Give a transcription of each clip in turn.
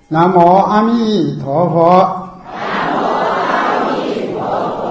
南无阿弥陀佛。 南无阿弥陀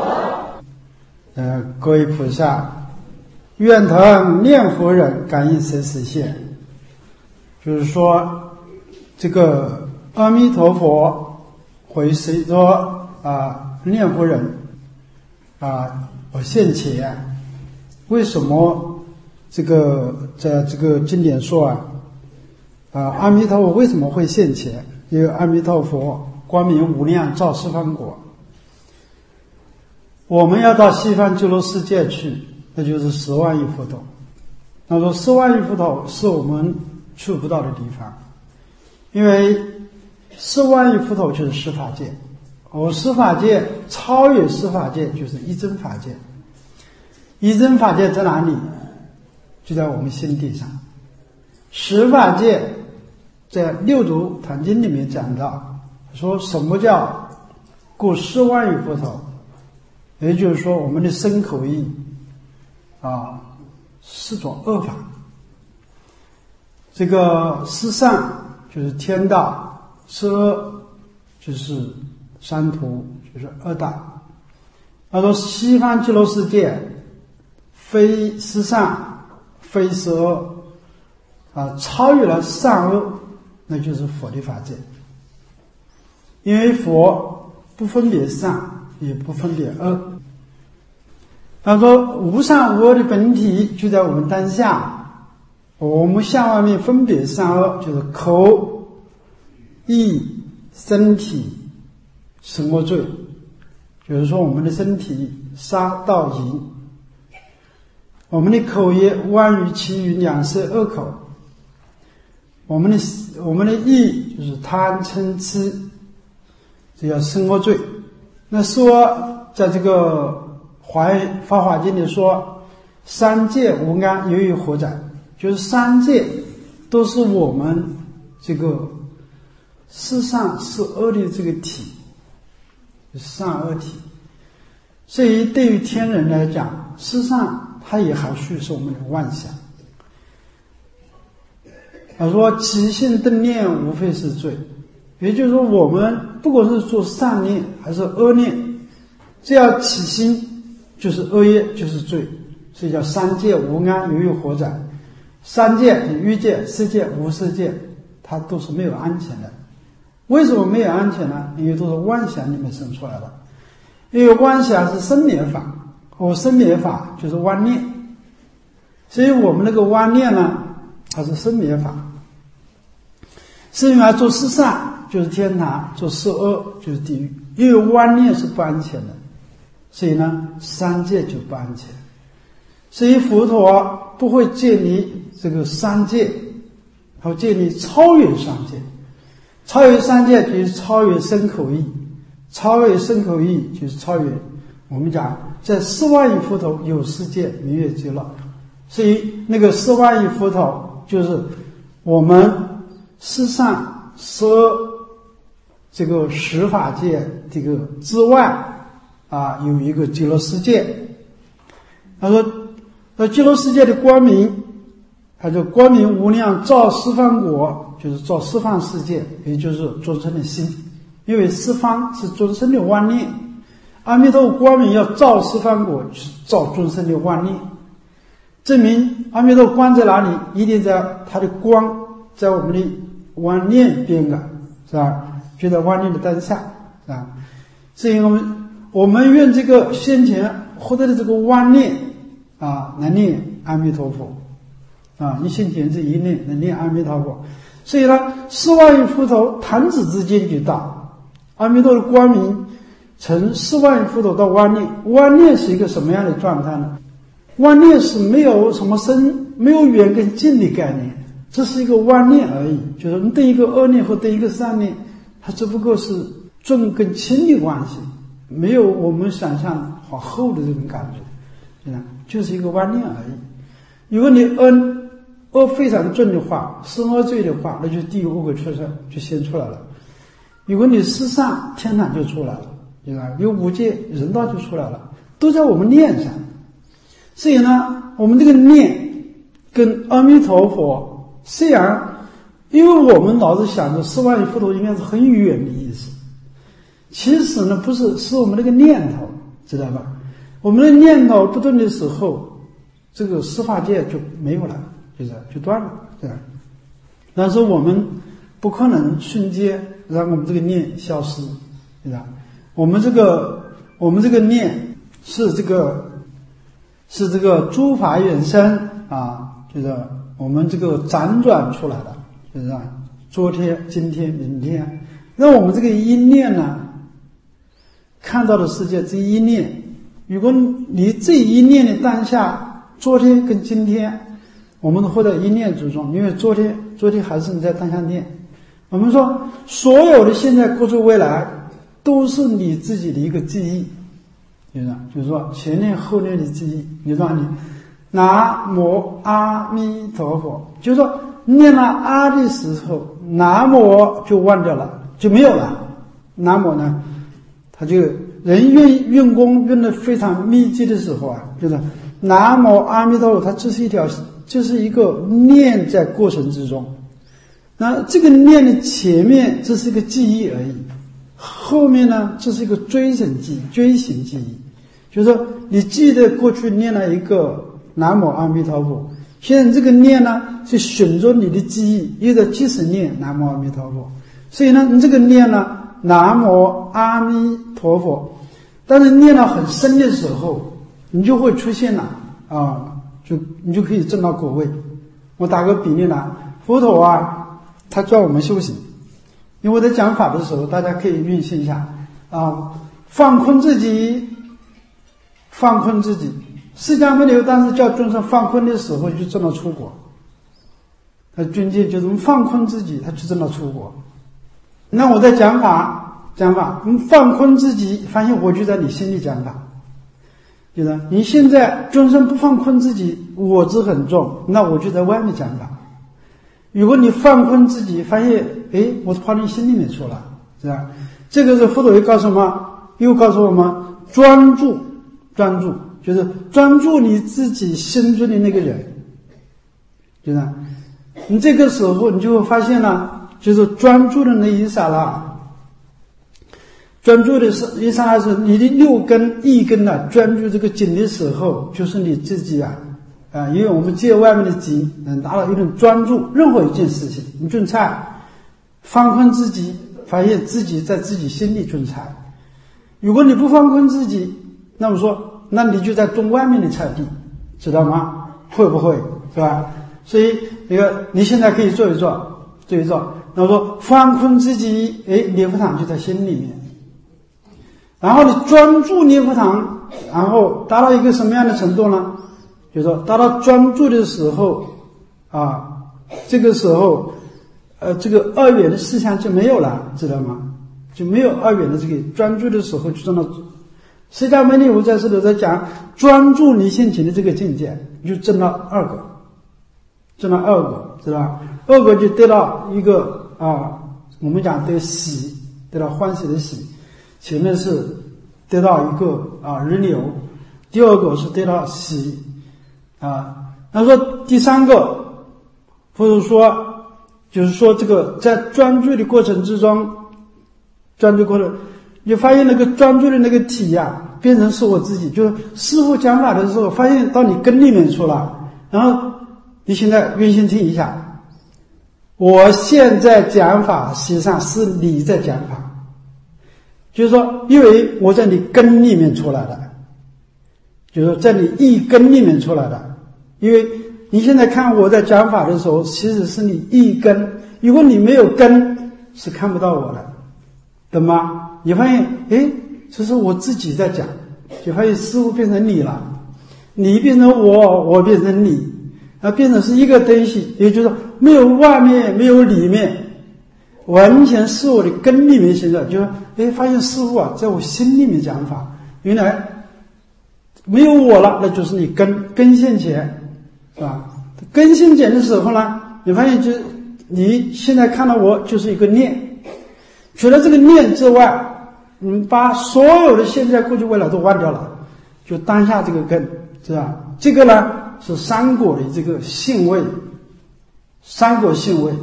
佛。各位菩萨，愿腾念佛人感应生死现。就是说，这个阿弥陀佛会随着念佛人而现前。为什么这个在这个经典说阿弥陀佛为什么会现前？因为阿弥陀佛光明无量，照十方国。我们要到西方极乐世界去，那就是10万亿佛头。那说10万亿佛头是我们去不到的地方，因为10万亿佛头就是十法界，而十法界超越十法界就是一真法界。一真法界在哪里？就在我们心地上。十法界在六祖坛经里面讲到，说什么叫过10万亿佛头，也就是说我们的身口意4种恶法。这个十善就是天道，十恶就是三途，就是恶道。他说西方极乐世界非十善非十恶超越了善恶，那就是佛的法界。因为佛不分别善也不分别恶。他说无善无恶的本体就在我们当下，我们向外面分别善恶，就是口意身体什么罪，就是说我们的身体杀盗淫，我们的口业妄语绮语两舌恶口，我们的意就是贪嗔痴，这叫生恶罪。那说在这个法华经里说三界无安由于何在，就是三界都是我们这个是善是恶的这个体，善恶体。所以对于天人来讲，是善它也还属于是我们的妄想。他说起心动念无非是罪，也就是说我们不管是做善念还是恶念，只要起心就是恶业，就是罪。所以叫三界无安由于何在。三界欲界、色界、无色界，它都是没有安全的。为什么没有安全呢？因为都是妄想里面生出来的。因为妄想是生灭法，而生灭法就是妄念，所以我们那个妄念呢，它是生灭法。是因为做十善就是天堂，做十恶就是地狱。因为妄念是不安全的，所以呢三界就不安全。所以佛陀不会建立这个三界，他会建立超越三界。超越三界就是超越身口意，超越身口意就是超越我们讲在10万亿佛头有世界名曰极乐。所以那个10万亿佛头就是我们十善十恶这个十法界这个之外有一个极乐世界。他说极乐世界的光明，他说光明无量，照十方国，就是照十方世界，也就是众生的心。因为十方是众生的妄念，阿弥陀佛光明要照十方国，去照众生的妄念，证明阿弥陀佛光在哪里，一定在他的光在我们的妄念边缘，是吧？就在妄念的当下，是吧？所以我们愿这个先前获得的这个妄念能念阿弥陀佛你先前这一念能念阿弥陀佛。所以呢10万亿佛头弹指之间就到，阿弥陀的光明从10万亿佛头到妄念。妄念是一个什么样的状态呢？妄念是没有什么深，没有远跟近的概念，这是一个妄念而已。就是你对一个恶念和对一个善念，它只不过是重跟轻的关系，没有我们想象好厚的这种感觉，就是一个妄念而已。如果你恶非常重的话，生恶罪的话，那就地狱恶鬼畜生就先出来了。如果你十善，天堂就出来了，有五界人道就出来了，都在我们念上。所以呢，我们这个念跟阿弥陀佛虽然因为我们老是想着4万亿佛陀应该是很远的意思，其实呢不是，是我们那个念头，知道吧？我们的念头不动的时候，这个十法界就没有了，就断了，对吧？但是我们不可能瞬间让我们这个念消失，对吧？我们这个念是这个诸法缘生啊，就是我们这个辗转出来的，就是啊，昨天、今天、明天，那我们这个一念呢，看到的世界这一念，如果你这一念的当下，昨天跟今天，我们都活在一念之中，因为昨天还是你在当下念。我们说所有的现在、过去、未来都是你自己的一个记忆，就是说前念后念的记忆。你说你南无阿弥陀佛，就是说念了阿的时候，南无就忘掉了，就没有了。南无呢，他就人运功运得非常密集的时候啊，就是南无阿弥陀佛，它就是一个念在过程之中。那这个念的前面这是一个记忆而已，后面呢这是一个追寻记忆，就是说你记得过去念了一个南无阿弥陀佛，现在这个念呢是循着你的记忆又在继续念南无阿弥陀佛，所以呢你这个念呢南无阿弥陀佛，但是念到很深的时候，你就会出现了你就可以证到果位。我打个比例呢，佛陀啊，他教我们修行，因为我在讲法的时候，大家可以运行一下放空自己。释迦牟尼当时叫众生放空的时候，就证到出国。他尊敬就是放空自己，他就证到出国。那我在讲法，放空自己，发现我就在你心里讲法。就是你现在众生不放空自己，我执很重，那我就在外面讲法。如果你放空自己，发现我跑你心里面去了，是吧？这个是佛陀又告诉我们专注，就是专注你自己心中的那个人，就是你这个时候你就会发现了，就是专注的那一刹那，专注的是一刹那是你的六根意根呢，专注这个景的时候，就是你自己因为我们借外面的景能达到一种专注，任何一件事情你种菜，放空自己，发现自己在自己心里种菜。如果你不放空自己，那么说那你就在种外面的菜地，知道吗？会不会，是吧？所以你现在可以做一做。那么说放空自己，念佛堂就在心里面，然后你专注念佛堂，然后达到一个什么样的程度呢？就是说达到专注的时候这个时候这个二元的思想就没有了，知道吗？就没有二元的这个专注的时候，就证到释迦牟尼佛在这里在讲专注离现前的这个境界，你就证到二个，知道吧？二个就得到一个我们讲得喜，得到欢喜的喜，前面是得到一个人流，第二个是得到喜那说第三个，或者说就是说这个在专注的过程之中，你发现那个专注的那个体变成是我自己，就是师父讲法的时候，发现到你根里面去了。然后你现在用心听一下，我现在讲法实际上是你在讲法，就是说因为我在你根里面出来的，就是说在你一根里面出来的。因为你现在看我在讲法的时候，其实是你一根，如果你没有根是看不到我的，懂吗？你发现这是我自己在讲，就发现师父变成你了，你变成我变成你，变成是一个东西，也就是说没有外面没有里面，完全是我的根里面现在就发现师父在我心里面讲法，原来没有我了，那就是你根现前，是吧？根现前的时候呢，你发现就是你现在看到我就是一个念，除了这个念之外，你把所有的现在过去未来都忘掉了，就当下这个根，是吧？这个呢是三果的这个性味，三果性味，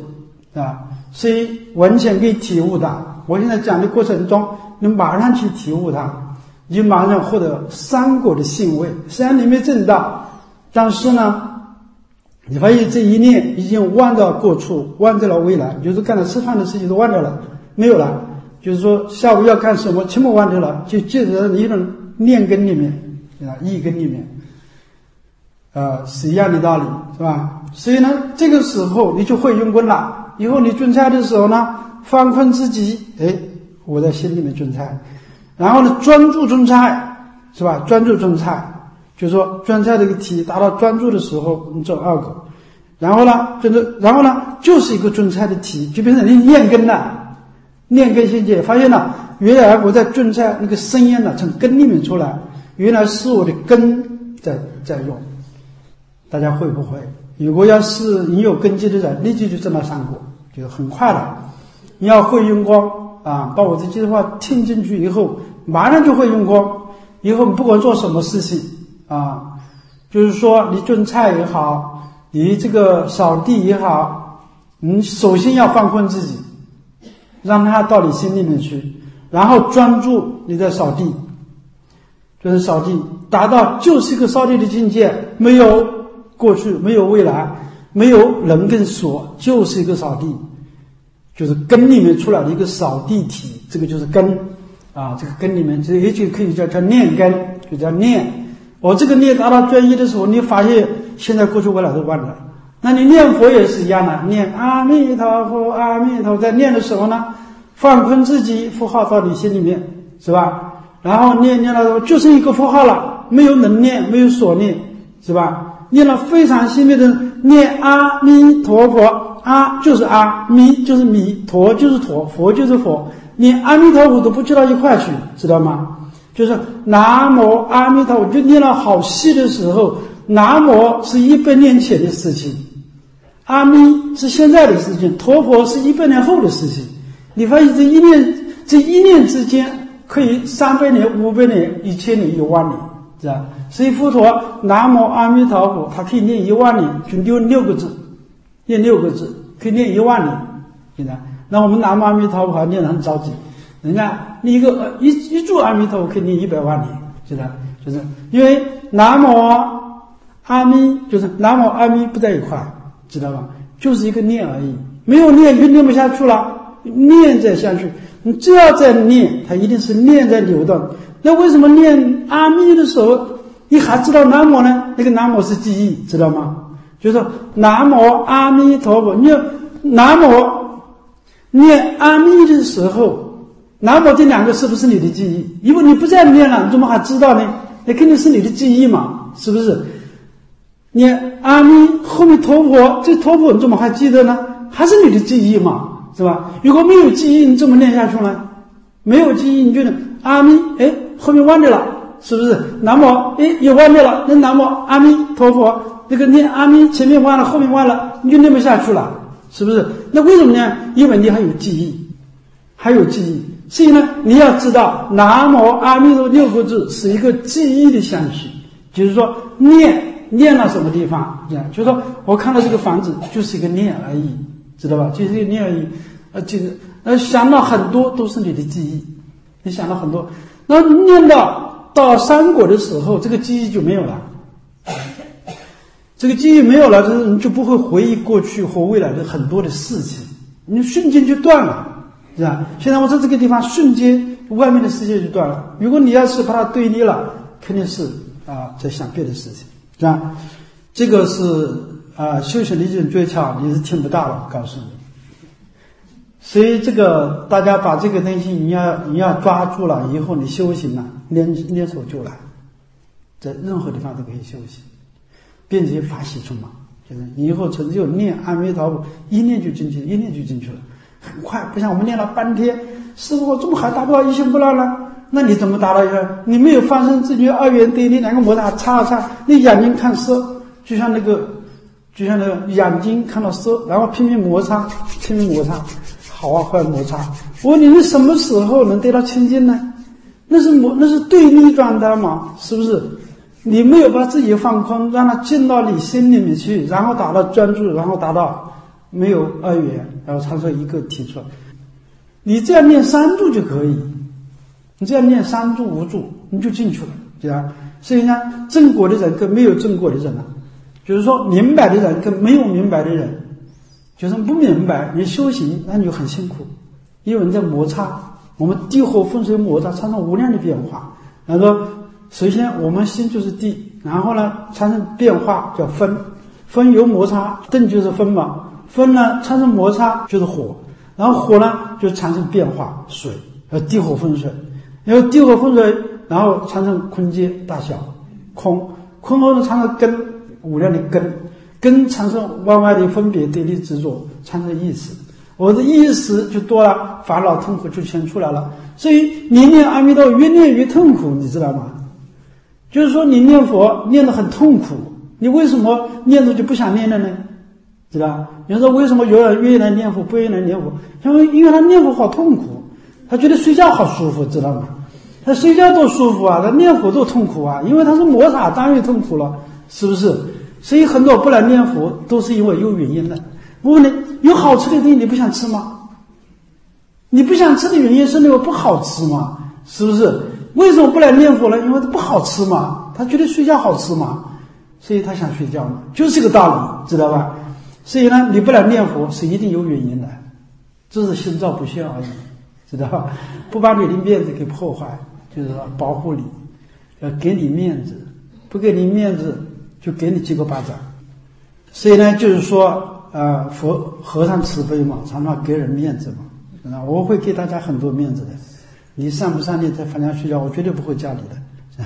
啊，所以完全可以体悟它。我现在讲的过程中，你马上去体悟它，你就马上获得三果的性味。虽然你没证到，但是呢，你发现这一念已经忘掉过处，忘掉了未来，就是刚才吃饭的事情都忘掉了，没有了。就是说下午要干什么，全部忘掉了，就记得你的念根里面啊，意根里面，是一样的道理，是吧？所以呢，这个时候你就会用功了。以后你种菜的时候呢，放空自己，我在心里面种菜，然后呢，专注种菜，是吧？专注种菜，就是说种菜这个题达到专注的时候，你种2个，然后呢，就是一个种菜的题，就变成你念根了，念根境界，发现了原来我在种菜那个声音呢，从根里面出来，原来是我的根在用。大家会不会？如果要是你有根基的人，立即就证到三果，就很快了。你要会用功啊，把我这句话听进去以后，马上就会用功。以后不管做什么事情啊，就是说你种菜也好，你这个扫地也好，你首先要放空自己，让它到你心里面去，然后专注你在扫地，就是扫地，达到就是一个扫地的境界，没有过去，没有未来，没有人跟所，就是一个扫地，就是根里面出来的一个扫地体，这个就是根啊，这个根里面，这也就可以叫念根，就叫念。我这个念达到专一的时候，你发现现在过去未来都忘了。那你念佛也是一样的，念阿弥陀佛，阿弥陀佛，在念的时候呢，放空自己，符号到你心里面，是吧？然后念了之后，就剩一个符号了，没有能念，没有所念，是吧？念了非常细密的念阿弥陀佛，阿就是阿，弥就是弥，陀就是陀，佛就是佛，念阿弥陀佛都不知道一块去，知道吗？就是南无阿弥陀佛，就念了好细的时候，南无是100年前的事情，阿弥是现在的事情，陀佛是100年后的事情。你发现这一念之间可以300年、500年、1000年、10000年，是吧？所以佛陀南无阿弥陀佛，他可以念10000年，就念6个字，念6个字可以念10000年，现在那我们南无阿弥陀佛还念得很着急，人家你一注阿弥陀佛可以念100万年，是吧？就是因为南无阿弥就是南无阿弥不在一块，知道吧？就是一个念而已，没有念就念不下去了，念在下去，你只要在念，它一定是念在流动。那为什么念阿弥的时候你还知道南无呢？那个南无是记忆，知道吗？就是说南无阿弥陀佛，念南无念阿弥的时候，南无这2个是不是你的记忆？因为你不再念了，你怎么还知道呢？那肯定是你的记忆嘛，是不是？念阿弥后面陀佛，这陀佛你怎么还记得呢？还是你的记忆嘛，是吧？如果没有记忆，你怎么念下去呢？没有记忆，你觉得阿弥，后面忘掉了，是不是？南无，也忘掉了，那南无阿弥陀佛，那个念阿弥前面忘了，后面忘了，你就念不下去了，是不是？那为什么呢？因为你还有记忆，还有记忆。所以呢，你要知道南无阿弥陀6个字是一个记忆的相续，就是说念了什么地方，就是说我看到这个房子就是一个念而已，知道吧？就是一个念而已，想到很多都是你的记忆，你想到很多，那念到三果的时候，这个记忆就没有了，这个记忆没有了，就是你就不会回忆过去和未来的很多的事情，你瞬间就断了，是吧？现在我在这个地方瞬间外面的世界就断了，如果你要是把它对立了，肯定是在想别的事情，是吧？这个是修行的一种诀窍，你是听不到了，告诉你。所以这个大家把这个东西你要抓住了以后，你修行了，练手就来，在任何地方都可以修行，并且法喜充满，就是你以后成就念阿弥陀佛，一念就进去了，很快，不像我们念了半天，师父我怎么还达不到一心不乱呢？那你怎么达到一个？你没有放生自觉2元对立2个摩擦擦，你眼睛看色，就像那个眼睛看到色，然后拼命摩擦，好啊，快摩擦。我问你什么时候能得到清净呢？那是对立状态嘛，是不是？你没有把自己放空，让它进到你心里面去，然后达到专注，然后达到没有二元，然后常说一个提出来。你这样念三住就可以，你这样念三住无住，你就进去了，对吧？所以呢，正果的人跟没有正果的人啊，就是说明白的人跟没有明白的人，就是不明白，你修行那你就很辛苦，因为你在摩擦，我们地火风水摩擦产生无量的变化。然后说，首先我们心就是地，然后呢产生变化叫风，风由摩擦，灯就是风嘛，风呢产生摩擦就是火，然后火呢就产生变化水，地火风水，然后地火风水，然后产生空间大小，空后呢产生根，无量的根产生往外的分别对立执着，产生意识，我的意识就多了，烦恼痛苦就全出来了。所以你念阿弥陀越念越痛苦，你知道吗？就是说你念佛念得很痛苦，你为什么念着就不想念了呢？知道？有人说为什么有人愿意来念佛，不愿意来念佛？因为他念佛好痛苦，他觉得睡觉好舒服，知道吗？他睡觉多舒服啊，他念佛多痛苦啊，因为他是摩擦，当然痛苦了，是不是？所以很多不来念佛都是因为有原因的。我问你，有好吃的东西你不想吃吗？你不想吃的原因是因为不好吃嘛，是不是？为什么不来念佛呢？因为它不好吃嘛，他觉得睡觉好吃嘛，所以他想睡觉嘛，就是这个道理，知道吧？所以呢，你不来念佛是一定有原因的，只是心照不宣而已，知道吧？不把你的面子给破坏，就是说保护你，要给你面子，不给你面子就给你几个巴掌。所以呢，就是说和尚慈悲嘛，常常给人面子嘛。我会给大家很多面子的，你善不善念在房间睡觉，我绝对不会叫你的。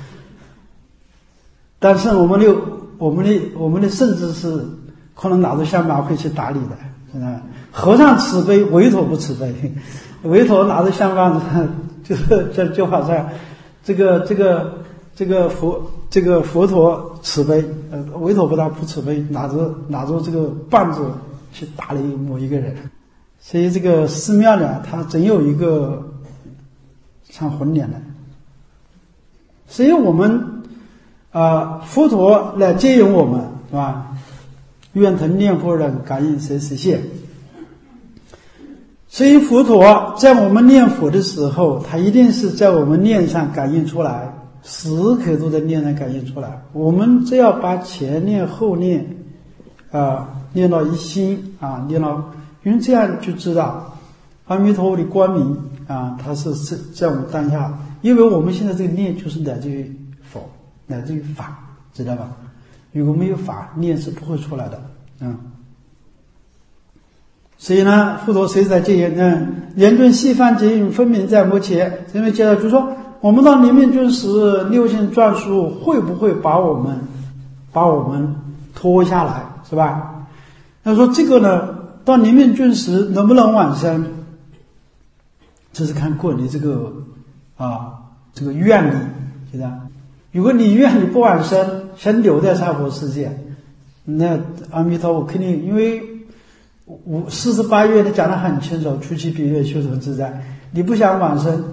但是我们的甚至是可能拿着香把会去打你的。和尚慈悲，韦陀不慈悲。韦陀拿着香把就好像这个佛陀慈悲，韦陀不大不慈悲，拿着这个棒子去打了某一个人。所以这个寺庙呢，它真有一个唱混脸的。所以我们佛陀来接引我们，是吧？愿腾念佛人，感应谁实现。所以佛陀在我们念佛的时候，他一定是在我们念上感应出来，时刻都在念上感应出来。我们只要把前念后念念到一心念到，因为这样就知道阿弥陀佛的光明它是在我们当下。因为我们现在这个念就是乃至于佛，乃至于法，知道吧？如果没有法，念是不会出来的。所以呢，佛陀随在戒言呢，言顿细犯结引分明在目前。因为接着就说，我们到临命终时，六性转述会不会把我们拖下来，是吧？他说这个呢，到临命终时能不能往生，这是看个人的这个愿力，是吧？如果你愿你不往生，想留在娑婆世界，那阿弥陀佛肯定，因为48愿他讲得很清楚，初期比月修成自在，你不想往生，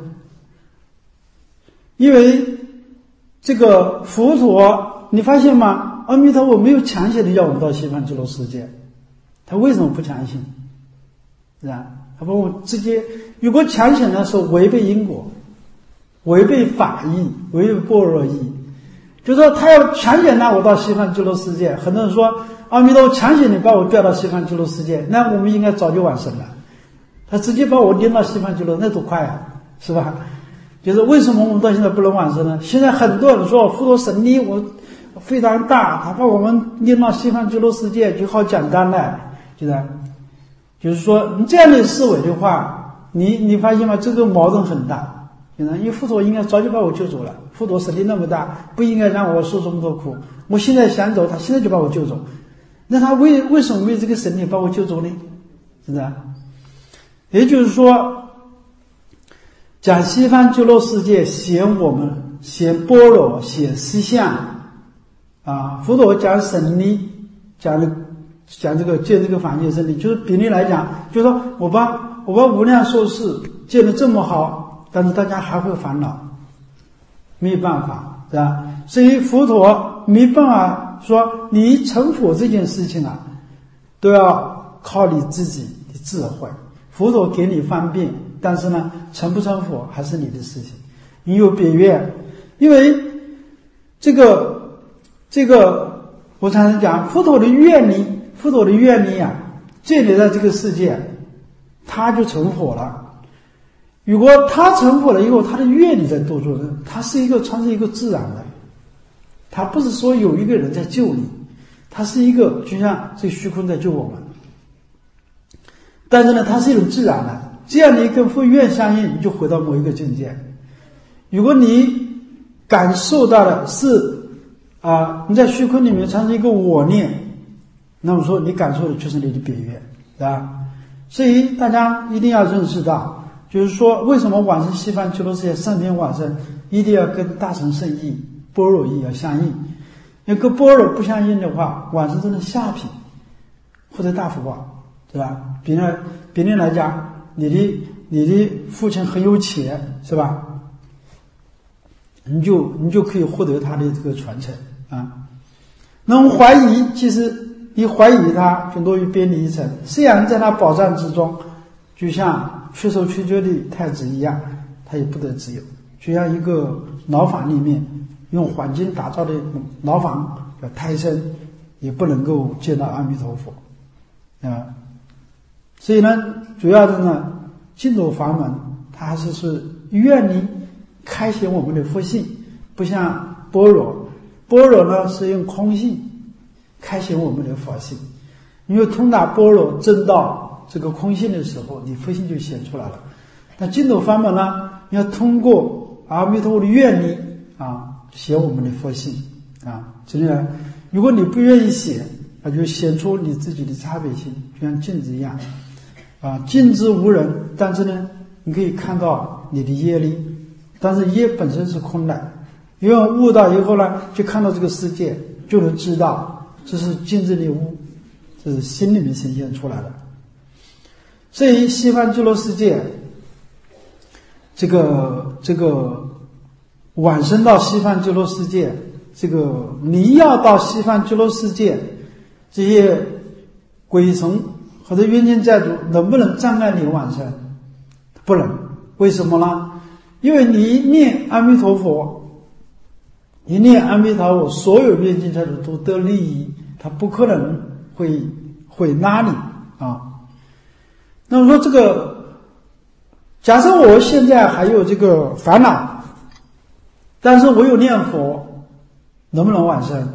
因为这个佛陀，你发现吗？阿弥陀佛没有强行的要我们到西方极乐世界，他为什么不强行？是吧？他把我直接，如果强行的时候违背因果，违背法义，违背般若义，就是说他要强行拿我到西方极乐世界。很多人说阿弥陀佛强行的把我拽到西方极乐世界，那我们应该早就往生了。他直接把我拎到西方极乐，那多快啊，是吧？就是为什么我们到现在不能往生呢？现在很多人说佛陀神力我非常大，他把我们拎到西方极乐世界就好简单了，就是说你这样的思维的话，你发现吗？这个矛盾很大。因为佛陀应该早就把我救走了，佛陀神力那么大，不应该让我受这么多苦。我现在想走，他现在就把我救走，那他为什么没有这个神力把我救走呢？是不是？也就是说，讲西方极乐世界显我们，显般若，显实相佛陀讲神力，讲这个见这个法界神力，就是比例来讲，就是说我把无量寿世见得这么好，但是大家还会烦恼，没有办法，是吧？所以佛陀没办法说你成佛这件事情都要靠你自己的智慧。佛陀给你方便，但是呢，成不成佛还是你的事情。你有别愿，因为这个，我常常讲，佛陀的愿力啊，建立在这个世界，他就成佛了。如果他成佛了以后，他的愿力在多做人，他是一个自然的，他不是说有一个人在救你，他是一个就像这个虚空在救我们。但是呢，它是一种自然的，这样你跟佛愿相应，你就回到某一个境界。如果你感受到的是你在虚空里面产生一个我念，那么说你感受的就是你的别愿，对吧？所以大家一定要认识到，就是说为什么往生西方极乐世界圣天往生一定要跟大乘圣意般若意要相应，因为跟般若不相应的话，往生真的下品或者大福报，对吧？别人来讲，你的父亲很有钱，是吧？你就可以获得他的这个传承啊。那么怀疑，其实你怀疑他，就落于边离一层。虽然在他宝藏之中，就像缺手缺脚的太子一样，他也不得自由。就像一个牢房里面用黄金打造的牢房，叫胎生，也不能够见到阿弥陀佛啊。所以呢，主要的呢，净土法门它还是愿力开显我们的佛性，不像般若呢是用空性开显我们的佛性。因为通达般若证到这个空性的时候，你佛性就显出来了。那净土法门呢，要通过阿弥陀佛的愿力显我们的佛性这样，如果你不愿意显，那就显出你自己的差别性，就像镜子一样镜之无人，但是呢，你可以看到你的业力，但是业本身是空的，因为悟到以后呢，就看到这个世界，就能知道这是镜子里悟，这是心里面显现出来的。所以西方极乐世界，这个往生到西方极乐世界，这个你要到西方极乐世界，这些鬼神或者冤亲债主能不能障碍你往生？不能。为什么呢？因为你一念阿弥陀佛，所有冤亲债主都得利益，他不可能会拉你那么说这个，假设我现在还有这个烦恼，但是我有念佛，能不能往生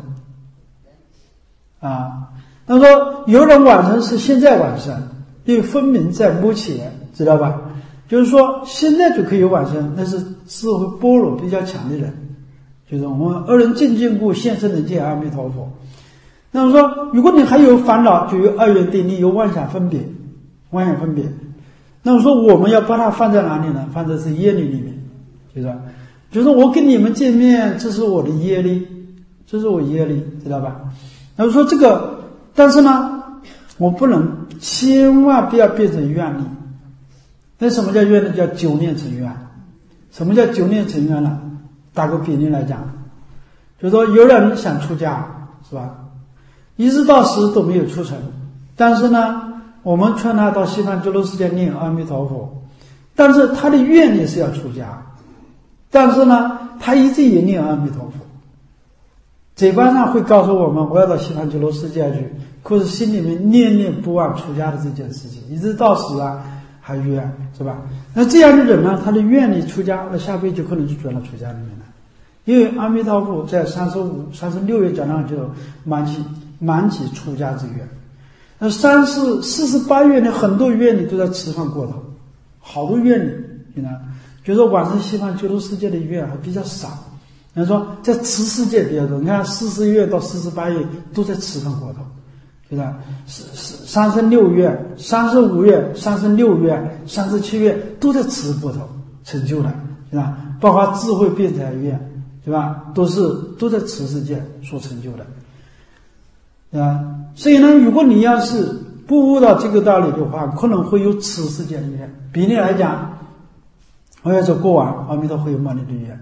那么说有人往生是现在往生，因为分明在目前，知道吧？就是说现在就可以往生，那是智慧般若比较强的人，就是我们二人尽尽故现身能见阿弥陀佛。那么说如果你还有烦恼，就有二元对立，有妄想分别。那么说我们要把它放在哪里呢？放在是业力里面，就是我跟你们见面，这是我的业力，知道吧？那么说这个，但是呢，我不能，千万不要变成愿力。那什么叫愿力？叫久念成愿。什么叫久念成愿呢？打个比例来讲，就是说有人想出家，是吧？一直到死都没有出成，但是呢，我们劝他到西方极乐世界念阿弥陀佛，但是他的愿力是要出家，但是呢，他一直也念阿弥陀佛，嘴巴上会告诉我们我要到西方极乐世界去，可是心里面念念不忘出家的这件事情，一直到死还愿，是吧？那这样的人呢，他的愿力出家，那下辈子可能就转到出家里面了。因为阿弥陀佛在35、36愿讲堂就满起出家之愿。那48愿的很多愿力都在持放过头，好多愿力，就是说往生西方极乐世界的愿还比较少。人说在持世界比较多，你看40愿到48愿都在持放过头，对吧？36愿、35愿、36愿、37愿都在持过头成就了，对吧？包括智慧辩才愿，对吧？都在持世界所成就的。所以呢，如果你要是不悟到这个道理的话，可能会有此世界的愿。比例来讲，我要是过往阿弥陀佛有满力的愿。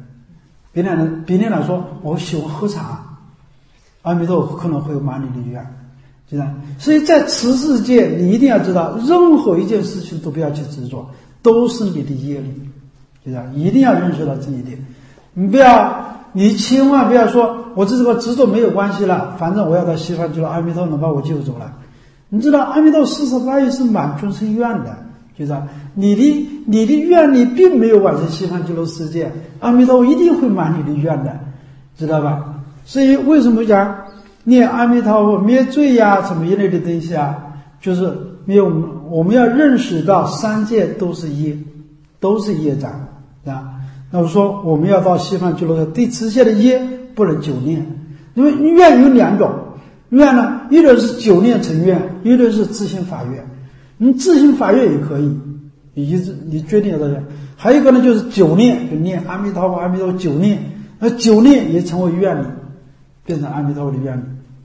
比例来说，我喜欢喝茶，阿弥陀佛可能会有满力的愿。 知道？所以在此世界，你一定要知道，任何一件事情都不要去执着，都是你的业力，知道？一定要认识到这一点。你千万不要说，我这个执着没有关系了，反正我要到西方去了，阿弥陀能把我救走了。你知道阿弥陀48愿是满众生愿的，知道？你的愿力并没有往生西方极乐世界，阿弥陀一定会满你的愿的，知道吧？所以为什么讲念阿弥陀佛灭罪呀，什么一类的东西啊，就是我们要认识到三界都是业障啊。那我说我们要到西方极乐，对此界的业不能久念，因为愿有两种，愿呢，一种是久念成愿，一种是自性法愿。你自性法愿也可以，你决定要到这。还有一个呢，就是久念，就念阿弥陀佛，阿弥陀佛久念，那久念也成为愿力，变成阿弥陀佛的愿力。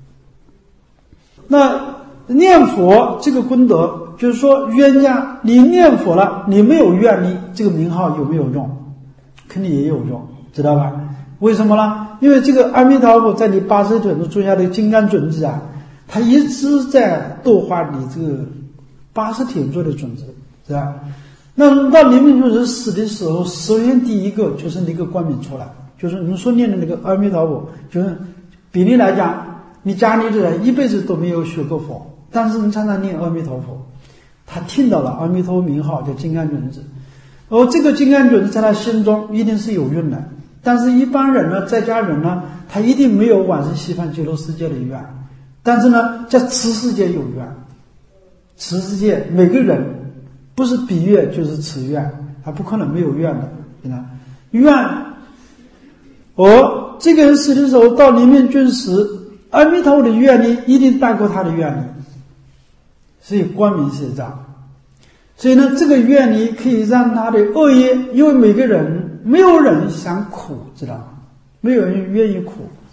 那念佛这个功德，就是说冤家，你念佛了，你没有愿力，这个名号有没有用？肯定也有用，知道吧？为什么呢？因为这个阿弥陀佛在你80种子种下的金刚种子啊，它一直在度化你这个80天做的种子，是吧？那到临命终时死的时候，首先第一个就是那个光明出来，就是你所念的那个阿弥陀佛，就是比例来讲，你家里的人一辈子都没有学过佛，但是你常常念阿弥陀佛，他听到了阿弥陀佛名号叫金刚种子，而这个金刚种子在他心中一定是有用的。但是一般人呢，在家人呢，他一定没有往生西方极乐世界的愿，但是呢，在此世界有愿。此世界每个人不是彼愿就是此愿，他不可能没有愿的，对吧？愿，而这个人死的时候到临命终时，阿弥陀佛的愿力一定大过他的愿力，所以光明显照。所以呢，这个愿力可以让他的恶业，因为每个人没有人想苦，知道吗？没有人愿意苦，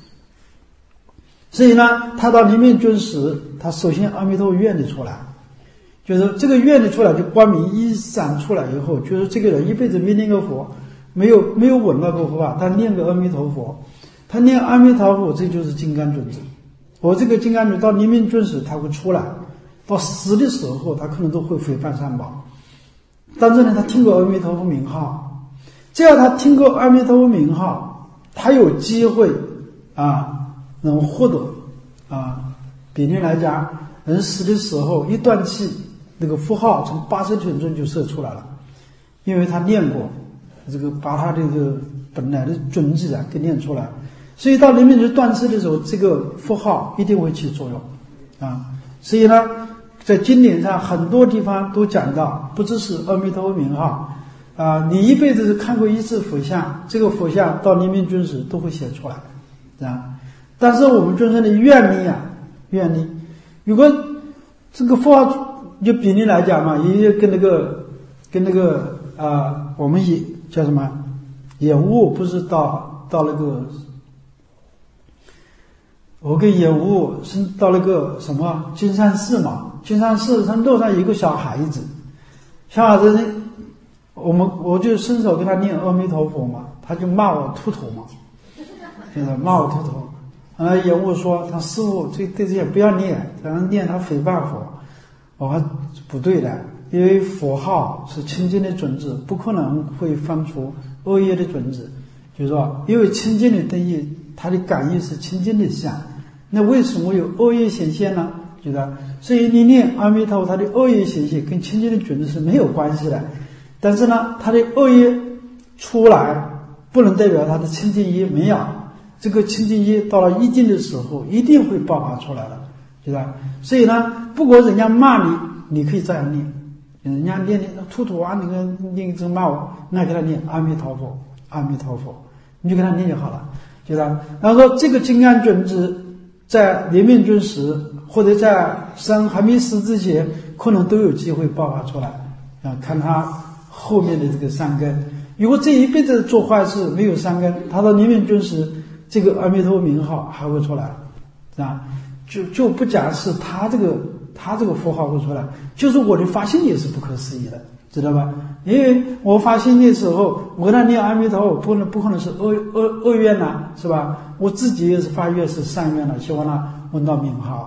所以呢，他到临命终时，他首先阿弥陀佛愿力出来，就是这个愿力出来，就光明一闪出来以后，就是这个人一辈子没念过佛，没有闻到过佛法，他念个阿弥陀佛，他念阿弥陀佛，这就是金刚种子。我这个金刚种子到临命终时，他会出来。到死的时候，他可能都会毁谤三宝，但是呢，他听过阿弥陀佛名号，只要他听过阿弥陀佛名号，他有机会能获得比例来讲，人死的时候一断气，那个符号从80天中就射出来了，因为他念过这个，把他这个本来的种子给念出来，所以到临命终断气的时候，这个符号一定会起作用所以呢，在经典上很多地方都讲到，不只是阿弥陀佛名号你一辈子看过一次佛像，这个佛像到临命终时都会写出来但是我们众生的愿力如果这个符号就比例来讲嘛，也跟那个我们也叫什么演悟，不是到那个我跟演悟是到那个什么金山寺嘛，金山寺上路上有一个小孩子我就伸手跟他念阿弥陀佛嘛，他就骂我秃头嘛，就是骂我秃头。演悟说他师父对这些不要念，咱念他诽谤佛。我说不对的，因为佛号是清净的种子，不可能会放出恶业的种子。就是说，因为清净的东西，它的感应是清净的相，那为什么有恶业显现呢？所以你念阿弥陀佛，它的恶业显现跟清净的种子是没有关系的。但是呢，它的恶业出来，不能代表它的清净业没有。这个清净业到了一定的时候，一定会爆发出来的，所以呢，不管人家骂你，你可以这样念。人家念秃头你跟念一声骂我，那给他念阿弥陀佛，阿弥陀佛，你就给他念就好了，然后说这个金刚种子在临命终时，或者在生还没死之前，可能都有机会爆发出来看他后面的这个善根。如果这一辈子做坏事没有善根，他到临命终时，这个阿弥陀名号还会出来就不讲是他这个佛号会出来，就是我的发心也是不可思议的，知道吧？因为我发心的时候，我跟他念阿弥陀佛，不可能是恶愿是吧？我自己也是发愿是善愿希望他闻到名号，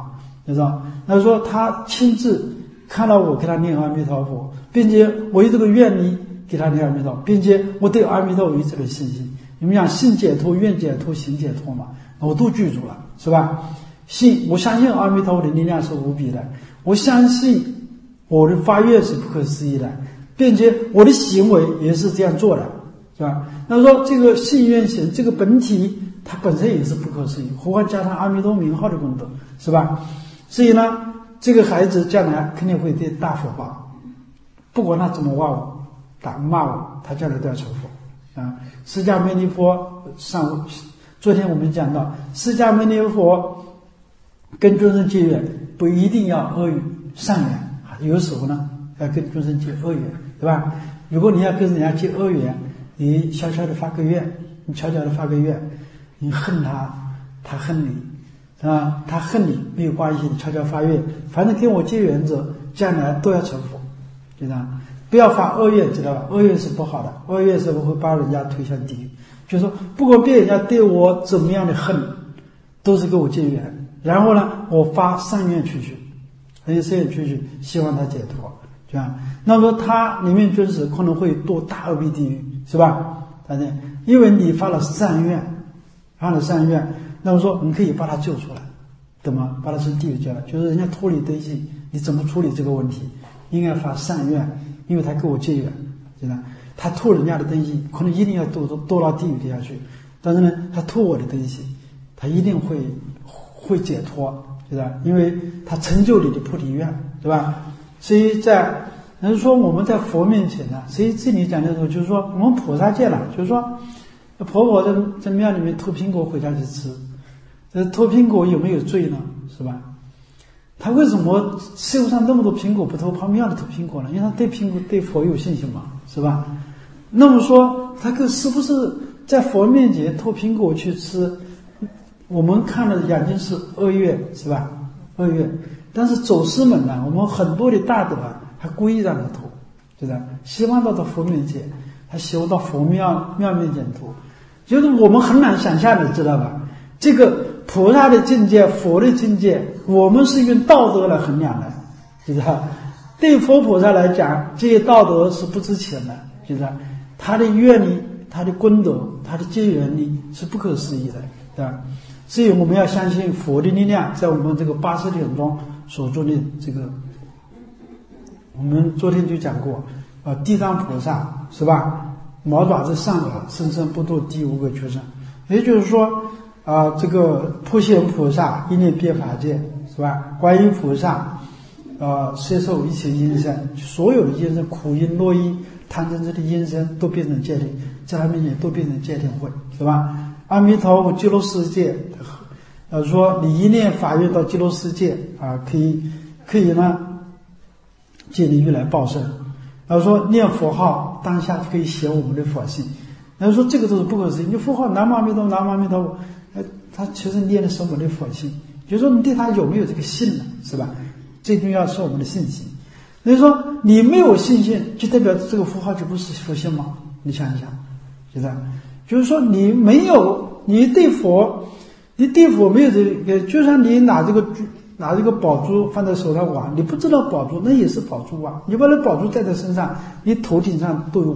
知道？他说他亲自看到我给他念阿弥陀佛，并且我有这个愿力给他念阿弥陀佛，并且我对阿弥陀佛有这个信心。你们讲信解脱、愿解脱、行解脱嘛，我都具足了，是吧？我相信阿弥陀佛的力量是无比的，我相信我的发愿是不可思议的，并且我的行为也是这样做的，是吧？那说这个信愿行这个本体它本身也是不可思议，何况加上阿弥陀名号的功德，是吧？所以呢，这个孩子将来肯定会得大福报，不管他怎么骂我，他将来都要成佛啊！释迦牟尼佛昨天我们讲到，释迦牟尼佛跟众生结缘不一定要恶语善缘，有时候呢要跟众生结恶缘，对吧？如果你要跟人家结恶缘，你悄悄的发个愿，你恨他，他恨你，是吧？他恨你没有关系，你悄悄发愿，反正跟我结缘者将来都要成佛，对吧？不要发恶愿，知道吧？恶愿是不好的，恶愿是会把人家推向地狱。就是说，不管别人家对我怎么样的恨，都是跟我结缘。然后呢，我发善愿出去，希望他解脱，对吧？那么他里面就是可能会堕大恶壁地狱，是吧？因为你发了善愿，那么说你可以把他救出来，怎么把他从地狱救来？就是人家脱离德性，你怎么处理这个问题？应该发善愿，因为他跟我结缘，对吧？他偷人家的东西，可能一定要堕到地狱底下去，但是呢，他偷我的东西，他一定会解脱，对吧？因为他成就你的菩提愿，对吧？所以人说我们在佛面前呢，所以这里讲的时候，就是说我们菩萨界了，就是说婆婆在庙里面偷苹果回家去吃，这偷苹果有没有罪呢？是吧？他为什么社会上那么多苹果不偷，旁边要偷苹果呢？因为他对佛有信心嘛，是吧？那么说他是不是在佛面前偷苹果去吃？我们看的眼睛是恶愿，是吧？恶愿，但是走师们呢，我们很多的大德啊，他故意让他偷，对吧？希望到佛面前，他希望到佛庙面前偷，就是我们很难想象的，知道吧？这个菩萨的境界，佛的境界，我们是用道德来衡量的，知道吧？对佛菩萨来讲，这些道德是不值钱的，知道吧？他的愿力、他的功德、他的结缘力是不可思议的，对吧？所以我们要相信佛的力量，在我们这个80点中所做的这个，我们昨天就讲过，地藏菩萨是吧？毛爪子上啊，生生不堕第5个畜生，也就是说这个普贤菩萨一念遍法界，是吧？观音菩萨摄受一切音声，所有的音声，苦音、乐音、贪嗔痴的音声都变成戒定，在他面前都变成戒定慧，是吧？阿弥陀佛极乐世界，说你一念法愿到极乐世界可以呢借你欲来报身。说念佛号当下就可以显我们的佛性。说这个都是不可思议。你佛号南无阿弥陀佛，南无阿弥陀佛，他其实念的是我们的佛性，就是说你对他有没有这个信呢？是吧？最重要是我们的信心。所以说你没有信心，就代表这个佛号就不是佛性吗？你想一想，是吧？就是说你对佛没有这个，就像你拿这个宝珠放在手上玩，你不知道宝珠那也是宝珠啊，你把那宝珠戴在身上，你头顶上都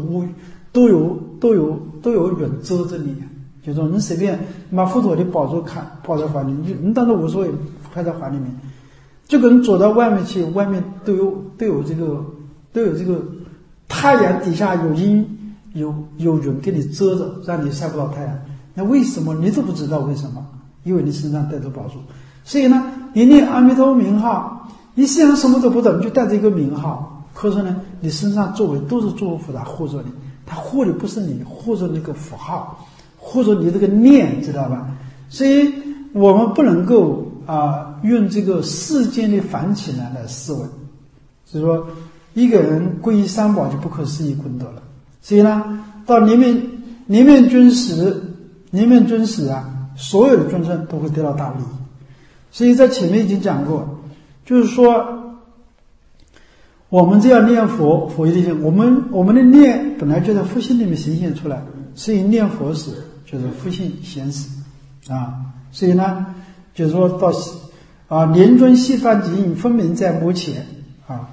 有云遮着你，就是说你随便把佛陀的宝珠抱在怀里，你当然无所谓，放在怀里面，就跟你走到外面去，外面都有这个太阳底下有阴有云给你遮着，让你晒不到太阳。那为什么你都不知道为什么？因为你身上带着宝珠。所以呢，你念阿弥陀佛名号，你实际上什么都不懂，就带着一个名号，可是呢，你身上周围都是诸佛菩萨护着你，他护的不是你，护着那个符号，护着你这个念，知道吧？所以我们不能够用这个世间的凡情来思维，所以说一个人皈依三宝就不可思议功德了。所以呢，到临命终时啊，所有的众生都会得到大利益。所以在前面已经讲过，就是说我们这样念佛，佛一定，我们的念本来就在佛性里面显现出来，所以念佛时就是佛性显示所以呢，就是说到年尊细断经，分明在目前啊。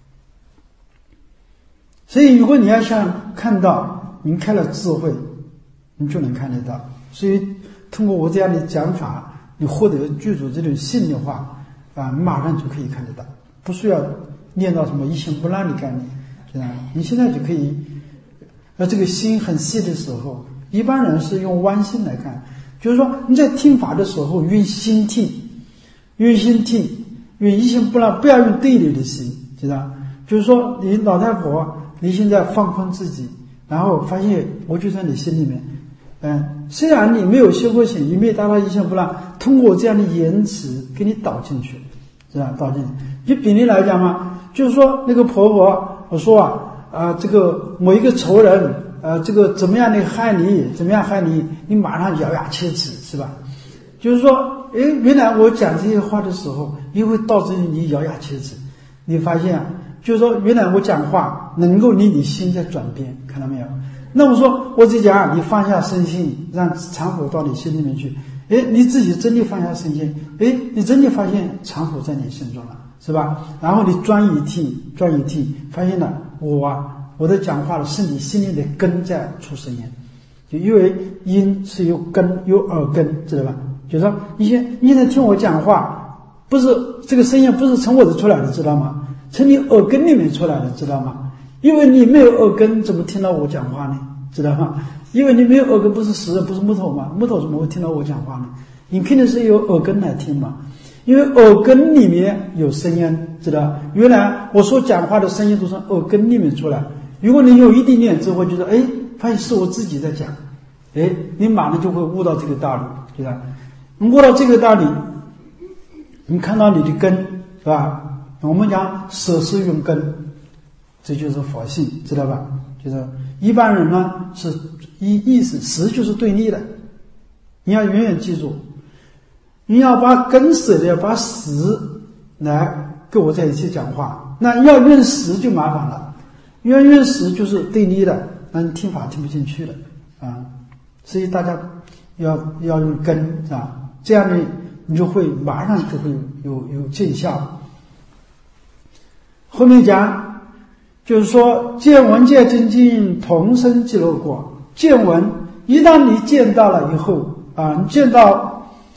所以如果你要想看到，您开了智慧，你就能看得到。所以通过我这样的讲法，你获得具足这种信的话你马上就可以看得到，不需要念到什么一心不乱的概念，是吧？你现在就可以。这个心很细的时候，一般人是用弯心来看，就是说你在听法的时候用心听，用心听，用一心不乱，不要用对立的心，知道？就是说你老太婆，你现在放空自己，然后发现我就在你心里面，虽然你没有修过行，你没有达到一心不乱，通过这样的言辞给你导进去，是吧？导进去。就比例来讲嘛，就是说那个婆婆，我说这个某一个仇人，这个怎么样的害你，怎么样害你，你马上咬牙切齿，是吧？就是说，原来我讲这些话的时候，也会导致你咬牙切齿。你发现就是说，原来我讲话能够令你心在转变，看到没有？那我说，我只讲你放下身心，让常否到你心里面去。你自己真的放下身心，你真的发现常否在你心中了，是吧？然后你专一听，发现了我的讲话是你心里的根在出声音，就因为音是有根，有耳根，知道吧？就是说你现在听我讲话，不是这个声音不是从我这出来的，知道吗？从你耳根里面出来的，知道吗？因为你没有耳根，怎么听到我讲话呢？知道吗？因为你没有耳根，不是石，不是木头嘛？木头怎么会听到我讲话呢？你肯定是有耳根来听嘛。因为耳根里面有声音，知道？原来我所讲话的声音都从耳根里面出来。如果你有一点点智慧，就是发现是我自己在讲，你马上就会悟到这个道理，知道？你悟到这个道理，你看到你的根，是吧？我们讲舍是用根，这就是佛性，知道吧？就是一般人呢是意思实就是对立的，你要永远记住。你要把根舍掉，把实来跟我在一起讲话，那要用实就麻烦了，因为用实就是对立的，那你听法听不进去了所以大家要用根这样呢，你就会马上就会有见效。后面讲就是说见闻见真经同生极乐国，见闻一旦你见到了以后你见到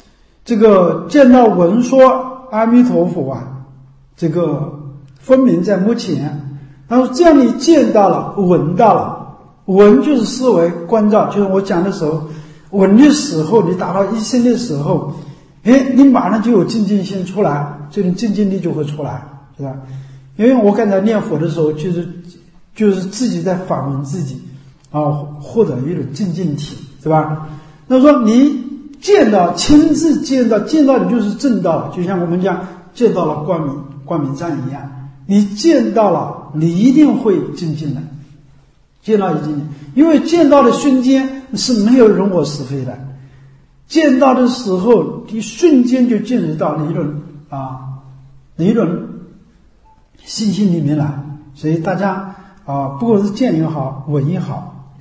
闻说阿弥陀佛这个分明在目前，然后这样你见到了，闻到了，闻就是思维关照，就是我讲的时候，闻的时候，你达到一心的时候，你马上就有静静心出来，这种静静力就会出来，是吧？因为我刚才念佛的时候，就是自己在反问自己获得一种静静体，是吧？那说你见到，亲自见到你就是证到了，就像我们讲见到了光明藏一样，你见到了，你一定会静静的，见到一定，因为见到的瞬间是没有人我是非的，见到的时候，你瞬间就进入到理论信心里面来，所以大家不管是见也好，闻也好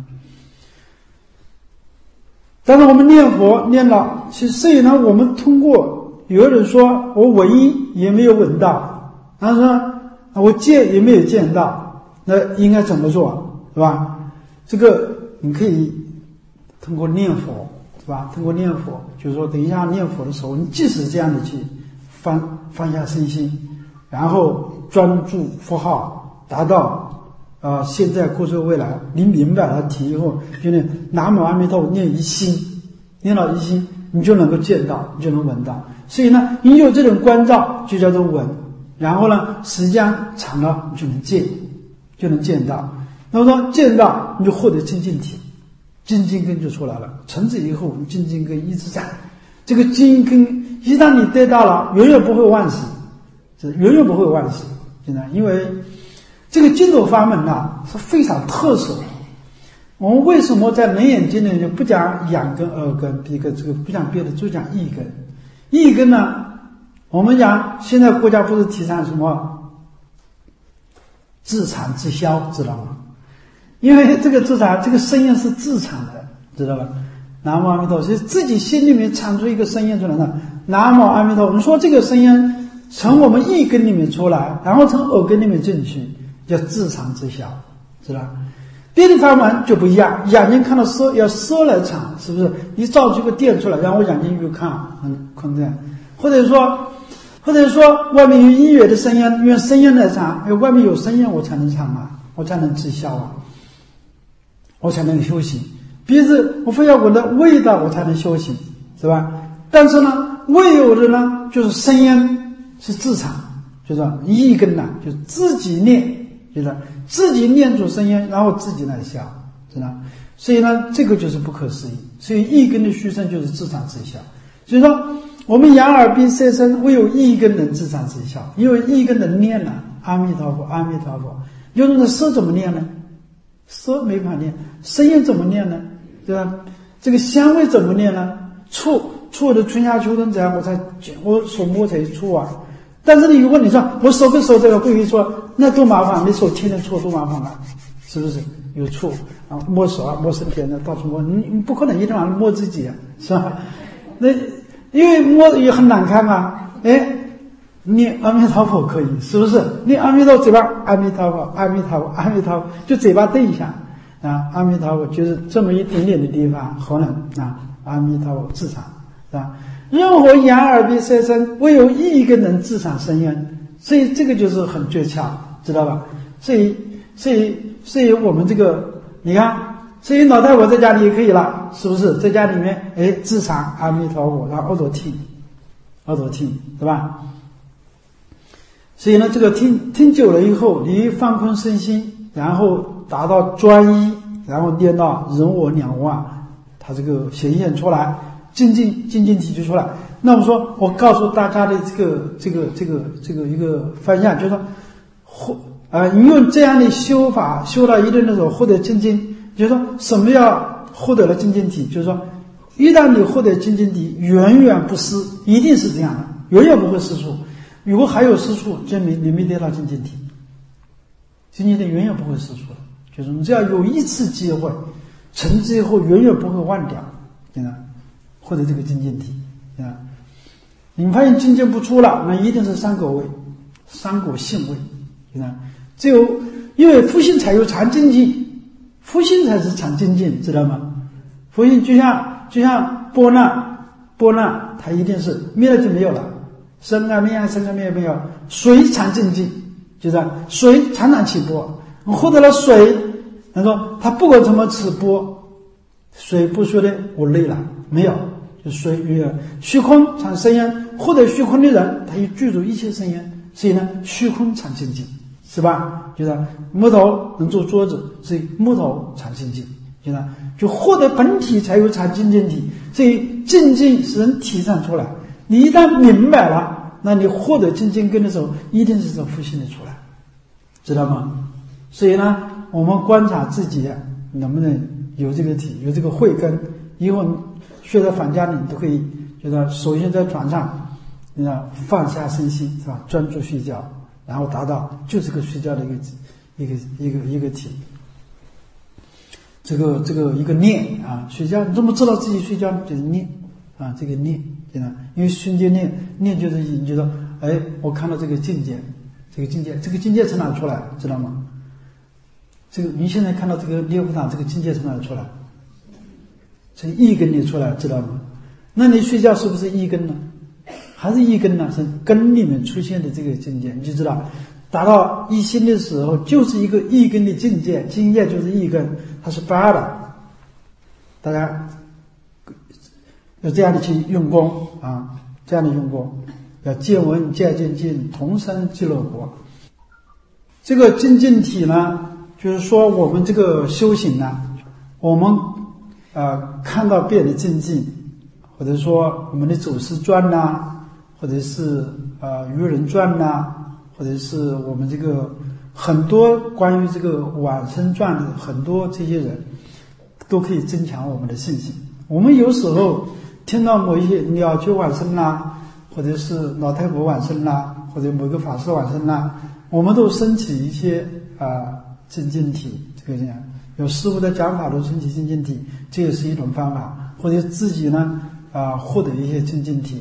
但是我们念佛念了，其实所以呢，我们通过有人说我闻音也没有闻到，他说我见也没有见到，那应该怎么做，是吧？这个你可以通过念佛，是吧？通过念佛，就是说等一下念佛的时候，你即使这样的去放下身心，然后专注佛号，达到现在过去未来，你明白了题以后，就念南无阿弥陀佛，念一心，念到一心，你就能够见到，你就能闻到。所以呢，你有这种关照，就叫做闻。然后呢，时间长了，你就能见，就能见到。那么说见到，你就获得清净体，净净根就出来了。从此以后，你净净根一直在。这个净根一旦你得到了，永远不会忘记，永远不会忘记。现在，因为这个净土法门是非常特殊的。我们为什么在楞严经里就不讲眼根、耳根、鼻根，这个不讲别的，就讲意根。意根呢，我们讲现在国家不是提倡什么自产自销，知道吗？因为这个自产，这个声音是自产的，知道吧？南无阿弥陀佛，所以自己心里面产出一个声音出来呢， 南无阿弥陀佛。我们说这个声音从我们意根里面出来，然后从耳根里面进去，叫自长自小，知道？别的法门就不一样，眼睛看到色要色来长，是不是？你照出个电出来，让我眼睛去看，这样。或者说外面有音乐的声音，用声音来唱，外面有声音我才能唱啊，我才能自效啊，我才能修行。鼻子我非要闻的味道我才能修行，是吧？但是呢，未有的呢，就是声音是自长，就是意根呢，就自己念，就是自己念出声音，然后自己来笑，知道？所以呢，这个就是不可思议。所以意根的虚声就是自长自笑。所以说，我们眼耳鼻舌身唯有意根能自长自笑，因为意根能念呢，阿弥陀佛，阿弥陀佛。用的舌怎么念呢？舌没法念，声音怎么念呢？对吧？这个香味怎么念呢？触的春夏秋冬这样，我手摸才触啊。但是你如果你说我手跟手这个会一说，那多麻烦，你手天天触多麻烦啊，是不是？有触啊，摸手啊，摸身体的，到处摸，你不可能一天晚上摸自己啊，是吧？那因为摸也很难看啊。念阿弥陀佛可以，是不是？念阿弥陀佛，嘴巴阿弥陀佛，阿弥陀佛，阿弥陀佛，就嘴巴动一下啊，阿弥陀佛，就是这么一点点的地方，可能啊，阿弥陀佛自长，是吧？任何眼耳鼻舌身，唯有一个能自长声音，所以这个就是很诀窍，知道吧？所以我们这个，你看，所以老太婆在家里也可以了，是不是？在家里面，自长阿弥陀佛，然后耳朵听，对吧？所以呢，这个听久了以后，你放空身心，然后达到专一，然后念到人我两忘，它这个显现出来，静静体就出来。那么说，我告诉大家的这个一个方向，就是说，你用这样的修法修到一定的时候，获得精进，就是说什么要获得了精进体，就是说，一旦你获得精进体，远远不失，一定是这样的，远远不会失处。如果还有失处，证明你没得到精进体，精进体远远不会失处的。就是你只要有一次机会，成之以后远远不会忘掉，或者这个精进体，你发现精进不出了，那一定是三果性味，只有因为福性才有常精进，福性才是常精进，知道吗？福性就像波浪，它一定是灭了就没有了。生啊灭没有，水常精进，就是水常常起波。获得了水，他说他不管怎么起波，水不说的我累了，没有，就水虚空常声音，获得虚空的人，他又具足一切声音，所以呢，虚空常精进，是吧？就是木头能做桌子，所以木头常精进，就获得本体才有常精进体，所以精进使人提倡出来。你一旦明白了，那你获得精进根的时候，一定是从复性的出来，知道吗？所以呢，我们观察自己能不能有这个体，有这个慧根。以后学到返家里，你都可以，就是首先在床上，放下身心，是吧？专注睡觉，然后达到就这个睡觉的一个体。这个一个念啊，睡觉你怎么知道自己睡觉？就是念啊，这个念。因为瞬间念就是你觉得，我看到这个境界从哪出来，知道吗？你现在看到这个涅槃堂，这个境界从哪出来？从意根里出来，知道吗？那你睡觉是不是意根呢？还是意根呢？是根里面出现的这个境界，你就知道，达到一心的时候，就是一个意根的境界，境界就是意根，它是八的，大家。要这样的去用功啊，这样的用功，要见闻见精进，同生极乐国。这个精进体呢，就是说我们这个修行呢，我们看到别人的精进，或者说我们的走私传呐，或者是愚人传呐，或者是我们这个很多关于这个往生传的很多这些人，都可以增强我们的信心。我们有时候听到某一些鸟雀往生啦，或者是老太婆往生啦，或者某个法师往生啦，我们都升起一些精进体，这个样有师父的讲法都升起精进体，这也是一种方法，或者自己呢获得一些精进体，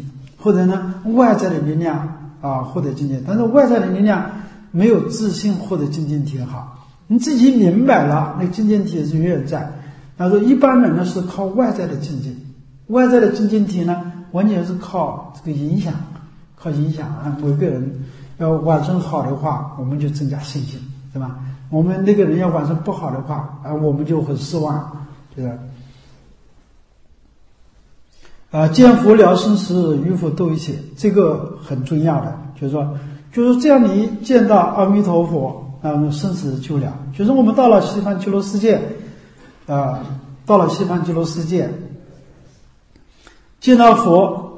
或者呢外在的力量获得境界。但是外在的力量没有自信获得境界体好，你自己明白了，那个境界体是永远在。他说一般人呢是靠外在的境界，外在的境界体呢完全是靠这个影响，每个人要往生好的话，我们就增加信心，对吧？我们那个人要往生不好的话，我们就很失望，对吧？见佛了生死，与佛斗一切，这个很重要的，就是这样，你见到阿弥陀佛，生死就了。就是我们到了西方极乐世界，见到佛，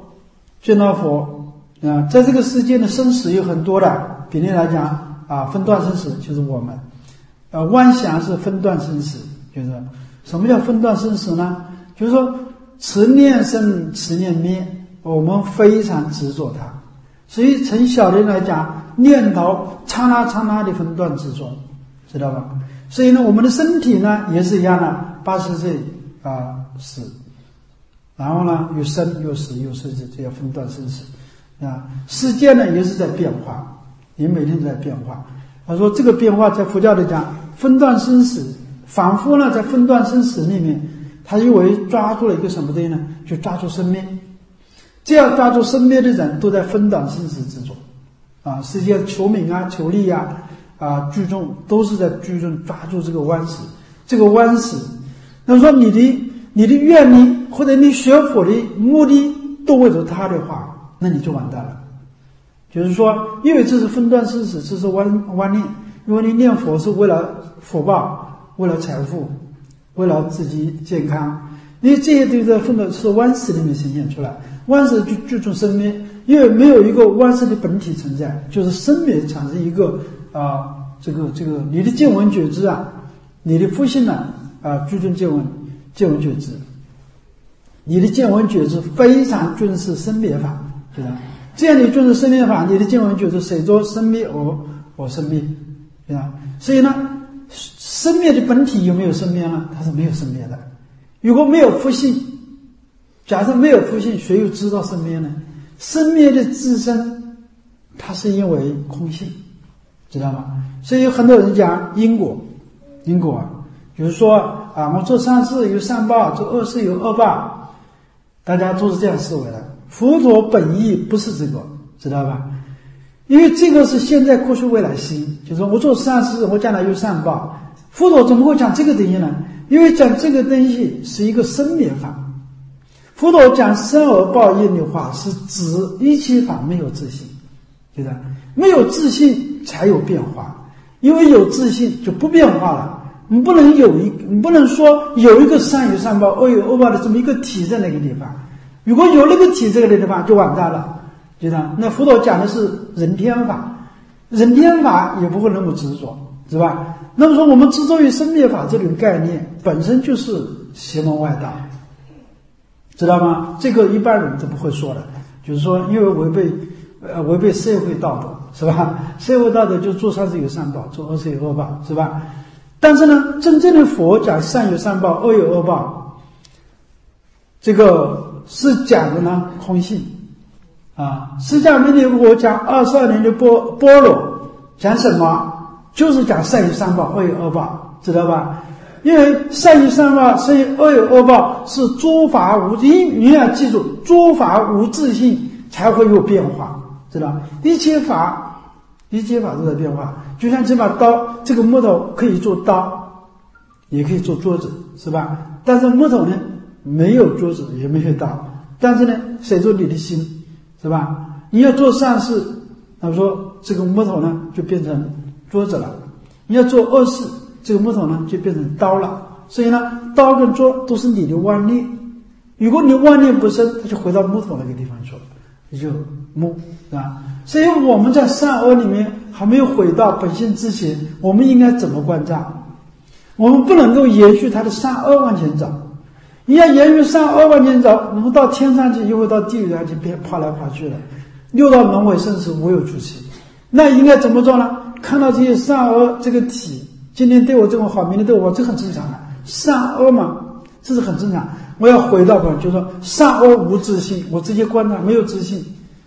在这个世界的生死有很多的，比例来讲分段生死就是我们，妄想是分段生死，就是什么叫分段生死呢？就是说持念生，持念灭，我们非常执着它，所以从小的人来讲，念头刹那的分段之中，知道吧？所以呢，我们的身体呢也是一样的，80岁死，然后呢又生又死又生死，这叫分段生死世界呢也是在变化，也每天在变化。他说这个变化在佛教里讲分段生死，仿佛呢在分段生死里面，他以为抓住了一个什么东西呢？就抓住生命。这样抓住生命的人都在分段生死之中世界求名求利聚众都是在聚众抓住这个弯死。那说你的愿力或者你学佛的目的都为了他的话，那你就完蛋了。就是说，因为这是分段生死，这是弯念。因为你念佛是为了福报，为了财富，为了自己健康，因为这些都在分段是弯死里面显现出来。弯死就注重生灭，因为没有一个弯死的本体存在，就是生灭产生一个这个你的见闻觉知你的复性注重见闻觉知，你的见闻觉知非常重视生灭法，对吧？这样你重视生灭法，你的见闻觉知谁做生灭我生灭，对吧？所以呢，生灭的本体有没有生灭呢？它是没有生灭的。如果没有复性，假设没有复性，谁又知道生灭呢？生灭的自身，它是因为空性，知道吗？所以有很多人讲因果比如说我做善事有善报，做恶事有恶报，大家都是这样思维的。佛陀本意不是这个，知道吧？因为这个是现在过去未来心，就是说我做善事我将来有善报。佛陀怎么会讲这个东西呢？因为讲这个东西是一个生灭法。佛陀讲生而报应的话，是指一切法没有自性，对吧？没有自性才有变化，因为有自性就不变化了。你不能说有一个善有善报，恶有恶报的这么一个体在那个地方。如果有那个体这个地方，就完蛋了，对吧？那佛陀讲的是人天法，人天法也不会那么执着，是吧？那么说我们执着于生灭法这种概念，本身就是邪门外道，知道吗？这个一般人都不会说的，就是说因为违背社会道德，是吧？社会道德就做善事有善报，做恶事有恶报，是吧？但是呢，真正的佛讲善有善报，恶有恶报，这个是讲的呢空性释迦牟尼佛讲22年的般若，讲什么？就是讲善有善报，恶有恶报，知道吧？因为善有善报，所以恶有恶报是诸法无，你要记住，诸法无自性才会有变化，知道？一切法都在变化。就像这把刀，这个木头可以做刀，也可以做桌子，是吧？但是木头呢，没有桌子也没有刀，但是呢，谁做你的心，是吧？你要做善事，那么说这个木头呢就变成桌子了；你要做恶事，这个木头呢就变成刀了。所以呢，刀跟桌都是你的妄念，如果你妄念不生，它就回到木头那个地方去了，也就木，是吧？所以我们在善恶里面还没有回到本性之前，我们应该怎么关照？我们不能够延续它的善恶往前走，你要延续善恶往前走，然后到天上去，又会到地狱上去跑来跑去了，六道轮回生死无有出期。那应该怎么做呢？看到这些善恶这个体，今天对我这么好，明天对我这很正常的，善恶嘛，这是很正常。我要回到就是说善恶无自性，我直接观察没有自性。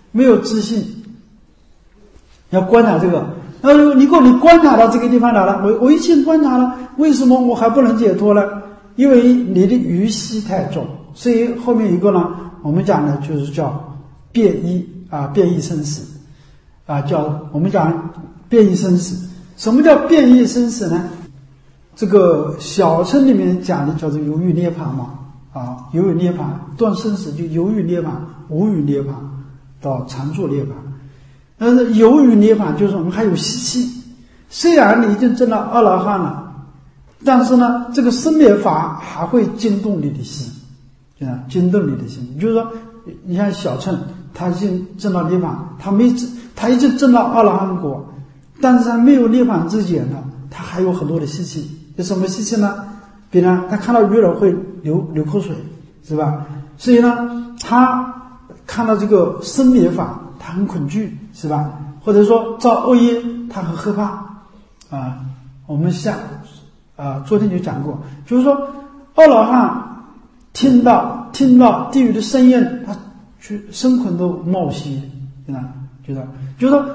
没有自信。要观察这个。如果你观察到这个地方来了，我已经观察了，为什么我还不能解脱呢？因为你的余习太重。所以后面一个呢，我们讲的就是叫变异变异生死我们讲变异生死。什么叫变异生死呢？这个小乘里面讲的叫做有余涅槃嘛，有余涅槃，断生死就有余涅槃、无余涅槃到常住涅槃。但是有余涅槃就是我们还有习气，虽然你已经证了阿罗汉了，但是呢，这个生灭法还会惊动你的心，惊动你的心。就是说，你像小乘，他已经证到涅槃，他已经证到阿罗汉果，但是他没有涅槃之前呢，他还有很多的习气。有什么习气呢？比如他看到鱼儿会流口水，是吧？所以呢，他看到这个生灭法，他很恐惧，是吧？或者说造恶业，他很害怕我们昨天就讲过，就是说阿罗汉听到地狱的声音，他去生魂都冒息，就是说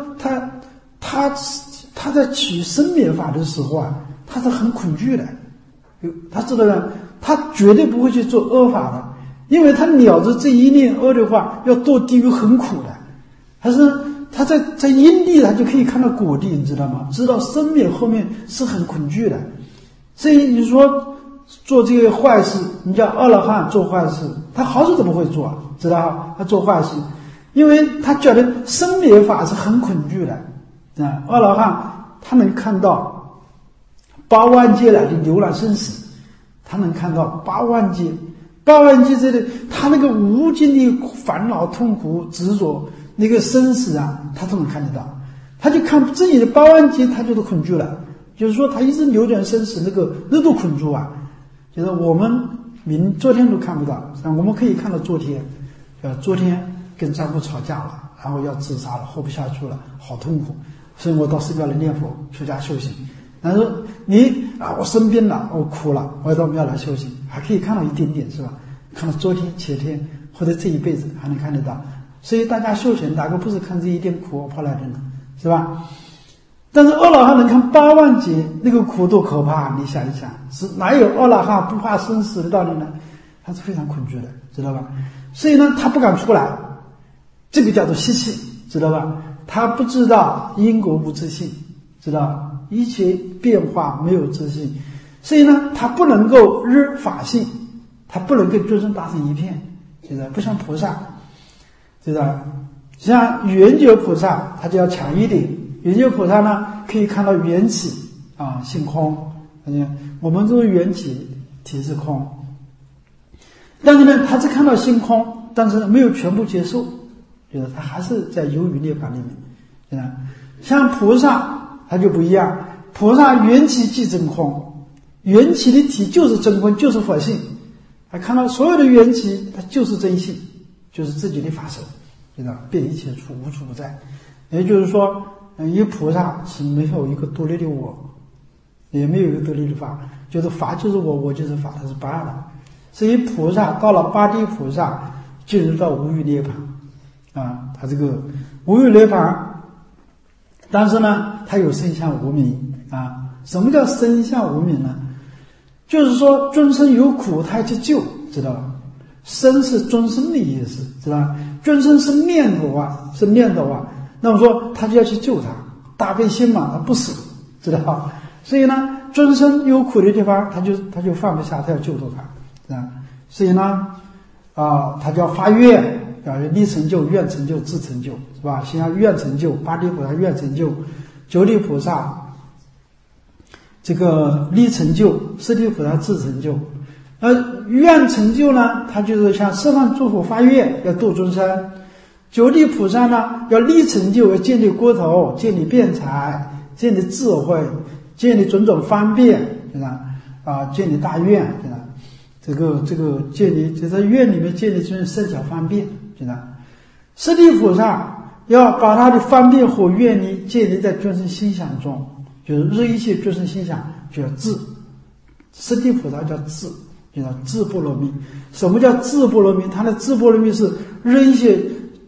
他在取生灭法的时候他是很恐惧的，他知道呢，他绝对不会去做恶法的，因为他了知这一念恶的话，要堕地狱很苦的。他在因地他就可以看到果地，你知道吗？知道生灭后面是很恐惧的。所以你说做这个坏事，你叫阿罗汉做坏事，他好事都不会做，知道他做坏事，因为他觉得生灭法是很恐惧的。阿罗汉他能看到8万劫来的流转生死，他能看到8万劫这里，他那个无尽的烦恼、痛苦、执着，那个生死他都能看得到。他就看自己的8万劫，他就都恐惧了。就是说，他一直流转生死，那都恐惧就是我们昨天都看不到，我们可以看到昨天跟丈夫吵架了，然后要自杀了，活不下去了，好痛苦，所以我到寺庙来念佛，出家修行。但是我生病了，我哭了，我要到庙来修行，还可以看到一点点，是吧？看到昨天、前天或者这一辈子还能看得到。所以大家修行哪个不是看这一点苦跑来的呢？是吧？但是阿罗汉能看8万劫，那个苦多可怕！你想一想，是哪有阿罗汉不怕生死的道理呢？他是非常恐惧的，知道吧？所以呢，他不敢出来，这个叫做习气，知道吧？他不知道因果无自性，知道一切变化没有自性，所以呢，他不能够日法性，他不能跟众生打成一片，知道？不像菩萨，知道？像圆觉菩萨，他就要强一点。圆觉菩萨呢，可以看到缘起性空，我们这个缘起体是空，但是呢，他只看到性空，但是没有全部接受，就是他还是在有余涅槃里面。像菩萨他就不一样，菩萨缘起即真空，缘起的体就是真空，就是佛性，他看到所有的缘起，它就是真性，就是自己的法身，知道遍一切处，无处不在。也就是说，一个菩萨是没有一个独立的我，也没有一个独立的法，就是法就是我，我就是法，它是不二的。所以菩萨到了八地菩萨，进入到无余涅槃他这个无余涅槃，但是呢，他有身相无明什么叫身相无明呢？就是说众生有苦，他要去救，知道吧？身是众生的意思，知道吧？众生是念头是念头那么说他就要去救他，大悲心嘛，他不死，知道吧？所以呢，众生有苦的地方，他就放不下，他要救助他所以呢他就要发愿，力成就、愿成就、智成就，是吧？先要愿成就，八地菩萨愿成就，九地菩萨这个力成就，十地菩萨智成就。愿成就呢，他就是向十方诸佛发愿，要度众生。九地菩萨呢，要力成就，要建立国头，建立辩才，建立智慧，建立种种方便，建立大愿，这个建立，就在愿里面建立这种圣巧方便，十地菩萨要把他的方便和愿力建立在众生心想中，就是日一切众生心想，就叫智。十地菩萨叫智，就叫智波罗蜜。什么叫智波罗蜜？他的智波罗蜜是日一切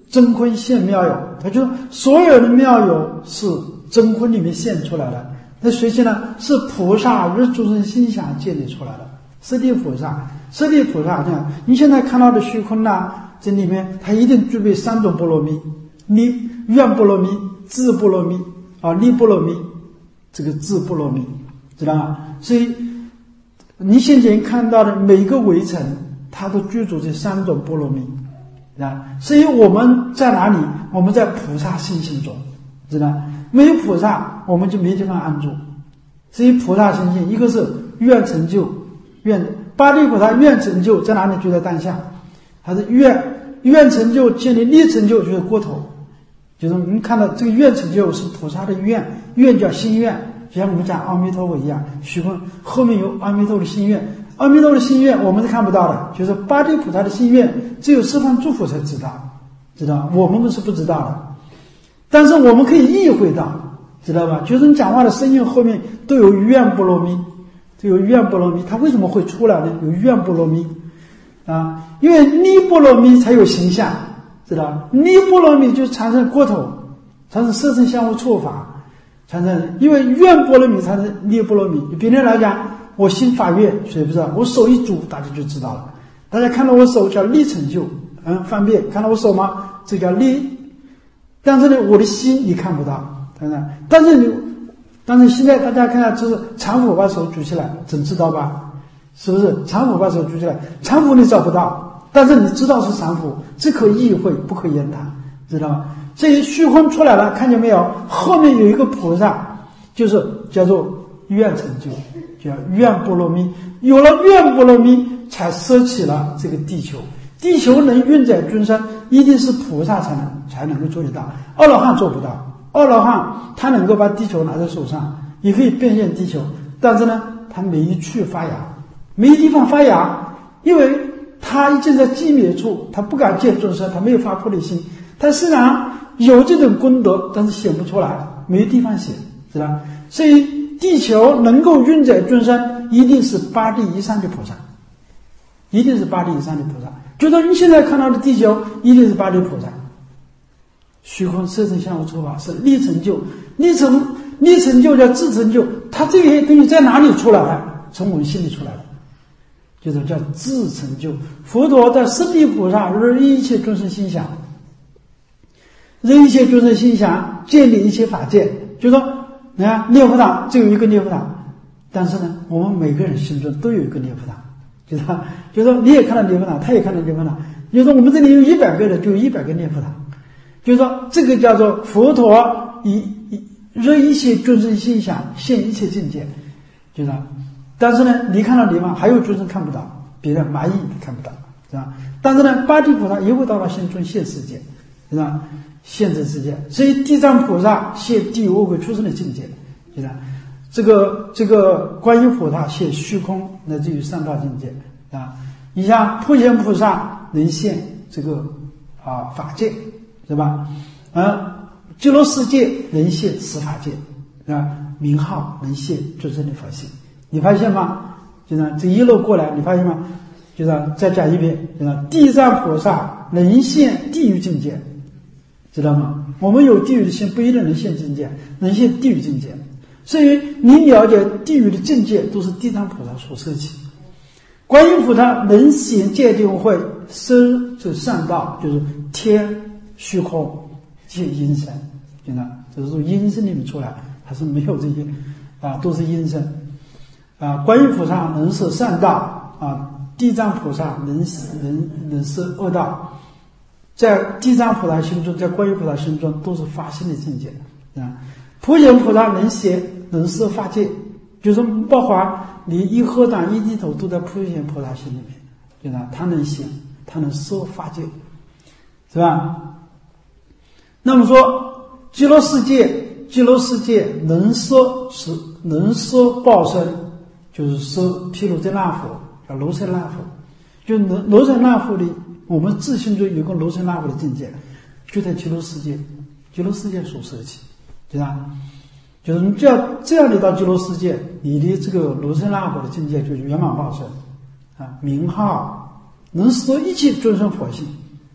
真坤现妙有，他就说所有的妙有是真坤里面现出来的。那谁去呢？是菩萨日诸生心想建立出来的。舍利菩萨，舍利菩萨，你现在看到的虚空这里面它一定具备3种波罗蜜：愿波罗蜜、智波罗蜜力波罗蜜，这个智波罗蜜，知道吗？所以你现前看到的每一个围城，它都居住这3种波罗蜜所以我们在哪里？我们在菩萨心性中，知道吗？没有菩萨，我们就没地方安住。所以菩萨心性，一个是愿成就，八地菩萨愿成就在哪里？就在当下。还是愿成就建立力成就，就是过头。就是我们看到这个愿成就是菩萨的愿叫心愿，就像我们讲阿弥陀佛一样，虚空后面有阿弥陀的心愿。阿弥陀的心愿我们是看不到的，就是八地菩萨的心愿只有十方诸佛才知道，我们是不知道的。但是我们可以意会到，知道吧？就是你讲话的声音后面都有愿波罗蜜，它为什么会出来呢？有愿波罗蜜因为力波罗蜜才有形象，知道？力波罗蜜就产生过头，产生色身相互错法，产生因为愿波罗蜜产生力波罗蜜。别人来讲，我心法愿，谁不知道？我手一拄，大家就知道了。大家看到我手叫力成就，方便看到我手吗？这叫力。但是呢，我的心你看不到，但是现在大家看到就是常俯把手举起来，真知道吧？是不是常俯把手举起来？常俯你找不到，但是你知道是常俯，这可意会，不可言谈，知道吗？所以虚空出来了，看见没有？后面有一个菩萨，就是叫做愿成就，叫愿波罗蜜。有了愿波罗蜜，才舍起了这个地球。地球能运载众生，一定是菩萨才能够做得到，阿罗汉做不到。阿罗汉他能够把地球拿在手上，也可以变现地球，但是呢，他没去发芽，没地方发芽，因为他已经在寂灭处，他不敢见众生，他没有发菩提心，他虽然有这种功德，但是显不出来，没地方显，是吧？所以地球能够运载众生，一定是八地以上的菩萨，一定是八地以上的菩萨。就说你现在看到的地球，一定是八地菩萨。虚空色身相互错法是力成就，力成就叫智成就，它这些东西在哪里出来的？从我们心里出来的，就是叫智成就。佛陀在舍利菩萨日一切众生心想，日一切众生心想建立一切法界，就是说你看念佛堂只有一个念佛堂，但是呢我们每个人心中都有一个念佛堂，就是说你也看到念佛堂，他也看到念佛堂，就是说我们这里有100个人，就有100个念佛堂，就是说这个叫做佛陀日一切众生心想现一切境界，就是但是呢你看到你嘛，还有众生看不到，别人蚂蚁看不到，是吧？但是呢八地菩萨也会到了心中现世界，是吧？现真世界。所以地藏菩萨现地狱恶鬼出生的境界，是吧？这个观音菩萨现虚空乃至于三大境界啊。你像普贤菩萨能现这个法界，是吧？极乐世界能现十法界，啊，名号能现众生的法性。你发现吗？就是这一路过来，你发现吗？就是再讲一遍，就是地藏菩萨能现地狱境界，知道吗？我们有地狱的心，不一定能现境界，能现地狱境界。所以你了解地狱的境界，都是地藏菩萨所设起。观音菩萨能显界定慧，生这善道，就是天、虚空、界阴身，真的，这是从阴身里面出来，它是没有这些都是阴身。观音菩萨能摄善道地藏菩萨能摄恶道，在地藏菩萨心中，在观音菩萨心中都是发心的境界普贤菩萨能摄法界，就是包括你一合掌一低头都在普贤菩萨心里面，就是他能显，他能摄法界，是吧？那么说极乐世界能摄报身，就是摄毗卢遮那佛，叫楼舍那佛，就楼舍那佛的，我们自心中有个楼舍那佛的境界，就在极乐世界所设起，对吧？就是你只要这样的到极乐世界，你的这个楼舍那佛的境界就是圆满报身名号能摄一切众生佛性，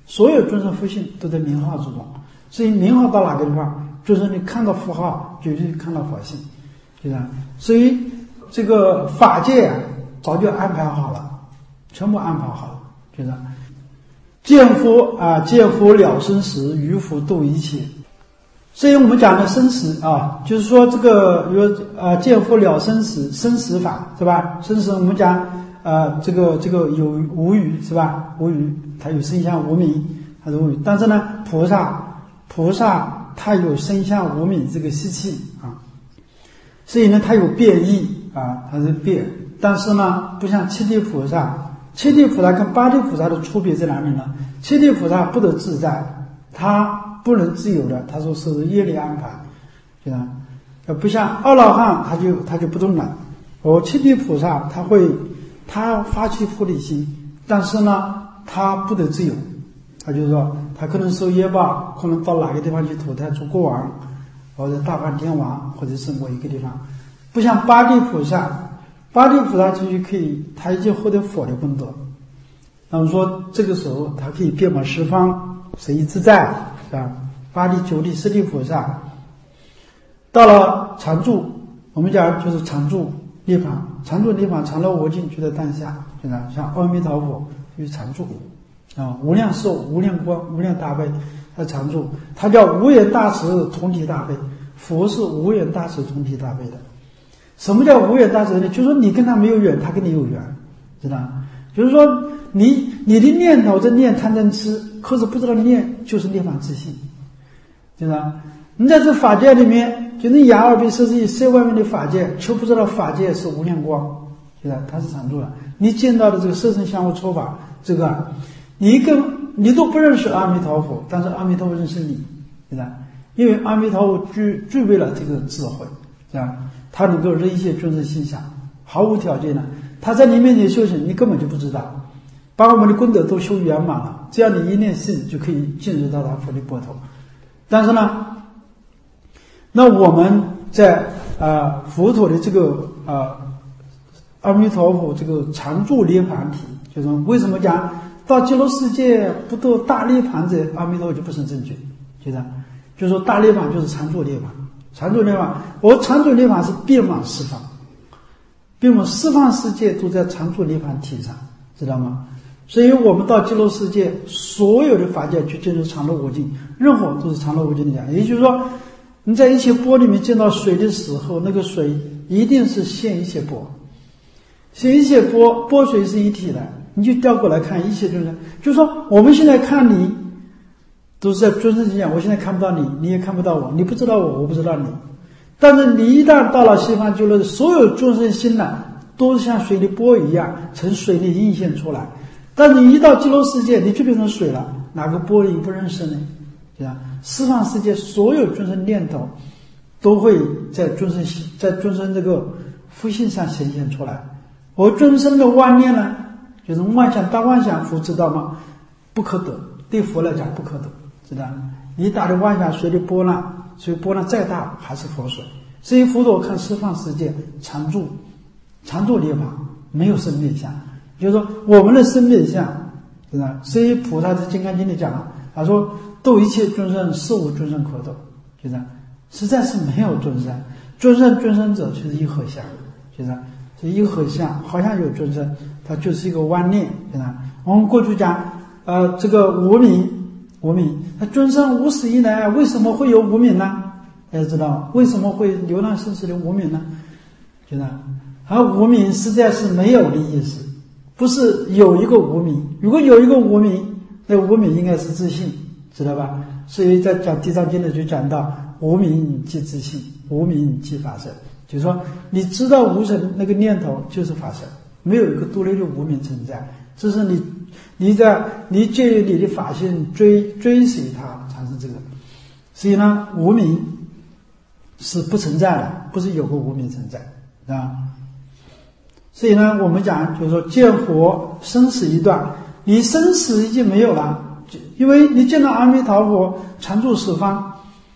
所有众生佛性都在名号之中。所以名号到哪个地方，就是你看到符号就去看到佛性，对吧？所以这个法界啊，早就安排好了，全部安排好了，对吧？见佛了生死，于佛度一切。所以我们讲的生死啊，就是说这个见佛了生死，生死法是吧？生死我们讲这个有无余是吧？无余，它有生相无明，它是无余。但是呢，菩萨它有生相无明这个习气啊，所以呢它有变异啊，它是变。但是呢，不像七地菩萨跟八地菩萨的区别在哪里呢？七地菩萨不得自在，他不能自由的，他说是业力安排，对吧？不像阿罗汉，他就不动了。七地菩萨他发起菩提心，但是呢，他不得自由，他就是说他可能受业报，可能到哪个地方去投胎做国王，或者大梵天王，或者是某一个地方。不像八地菩萨就可以，他已经获得佛的功德。那么说这个时候他可以遍满十方，随意自在，是吧？八地、九地、十地菩萨，到了常住，我们讲就是常住涅槃，常住涅槃，常乐我净就在当下，对吧？像阿弥陀佛就是常住啊，无量寿、无量光、无量大悲，他常住，他叫无缘大慈同体大悲，佛是无缘大慈同体大悲的。什么叫无缘大慈呢？就是说你跟他没有缘，他跟你有缘，知道吗？就是说你的念头在念贪嗔痴，可是不知道念就是涅槃自性，对吧？你在这法界里面，就你眼耳鼻舌身意色外面的法界，却不知道法界是无量光，对吧？它是常住的。你见到的这个色身相互错法，这个你都不认识阿弥陀佛，但是阿弥陀佛认识你，对吧？因为阿弥陀佛具备了这个智慧，对吧？他能够任一切众生心想，毫无条件的。他在你面前修行，你根本就不知道，把我们的功德都修圆满了，只要你一念信就可以进入到他佛的钵头。但是呢，那我们在佛陀的这个阿弥陀佛这个常住涅槃体，就是为什么讲到极乐世界不得大涅槃者，阿弥陀佛就不成正觉，就是说大涅槃就是常住涅槃。常住涅槃，常住涅槃是遍满十方，遍满十方世界都在常住涅槃体上，知道吗？所以我们到极乐世界，所有的法界就进入常乐无尽，任何都是常乐无尽的讲。也就是说，你在一切钵里面见到水的时候，那个水一定是现一切钵，现一切钵，钵水是一体的。你就调过来看一切众生，就是说我们现在看你。都是在尊生心想，我现在看不到你，你也看不到我，你不知道我，我不知道你。但是你一旦到了西方极乐，所有众生心呢，都是像水的波一样，从水里映现出来。但是你一到极乐世界，你就变成水了，哪个波你不认识呢？对吧？十方世界所有众生念头，都会在众生这个福性上显现出来。而众生的妄念呢，就是妄想大妄想，佛知道吗？不可得，对佛来讲不可得。知道，你打的妄想，水的波浪，所以波浪再大还是佛水。所以佛陀看十方世界常住涅槃，没有生灭相，就是说我们的生灭相，知道。所以菩萨在《金刚经》里讲了，他说度一切众生，实无众生可度，就是实在是没有众生，众生者就是一合相，就是所以一合相好像有众生，它就是一个妄念，对吧？我们过去讲这个无明，那众生无始以来为什么会有无明呢？大家知道吗？为什么会流浪生死的无明呢？觉得而无明实在是没有的意思，不是有一个无明。如果有一个无明，那无明应该是自性，知道吧？所以在讲地藏经里就讲到无明即自性，无明即法身，就是说你知道无神那个念头就是法身，没有一个独立的无明存在，这是你借于你的法性追随它产生这个。所以呢，无明是不存在的，不是有个无明存在啊。所以呢，我们讲就是说见佛生死一断，你生死已经没有了，因为你见到阿弥陀佛常住十方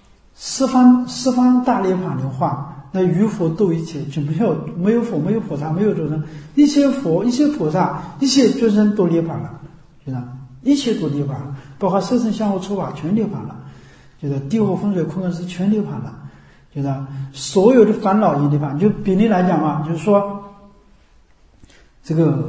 大涅槃的话，那于佛度一切，就没有佛，没有菩萨，没有众生，一切佛，一切菩萨，一切众生都涅槃了，是吧？一切都涅槃了。 包括色身相互触法全涅槃了，就是地火风水空根是全涅槃了，就是所有的烦恼也涅槃。就比例来讲嘛，就是说这个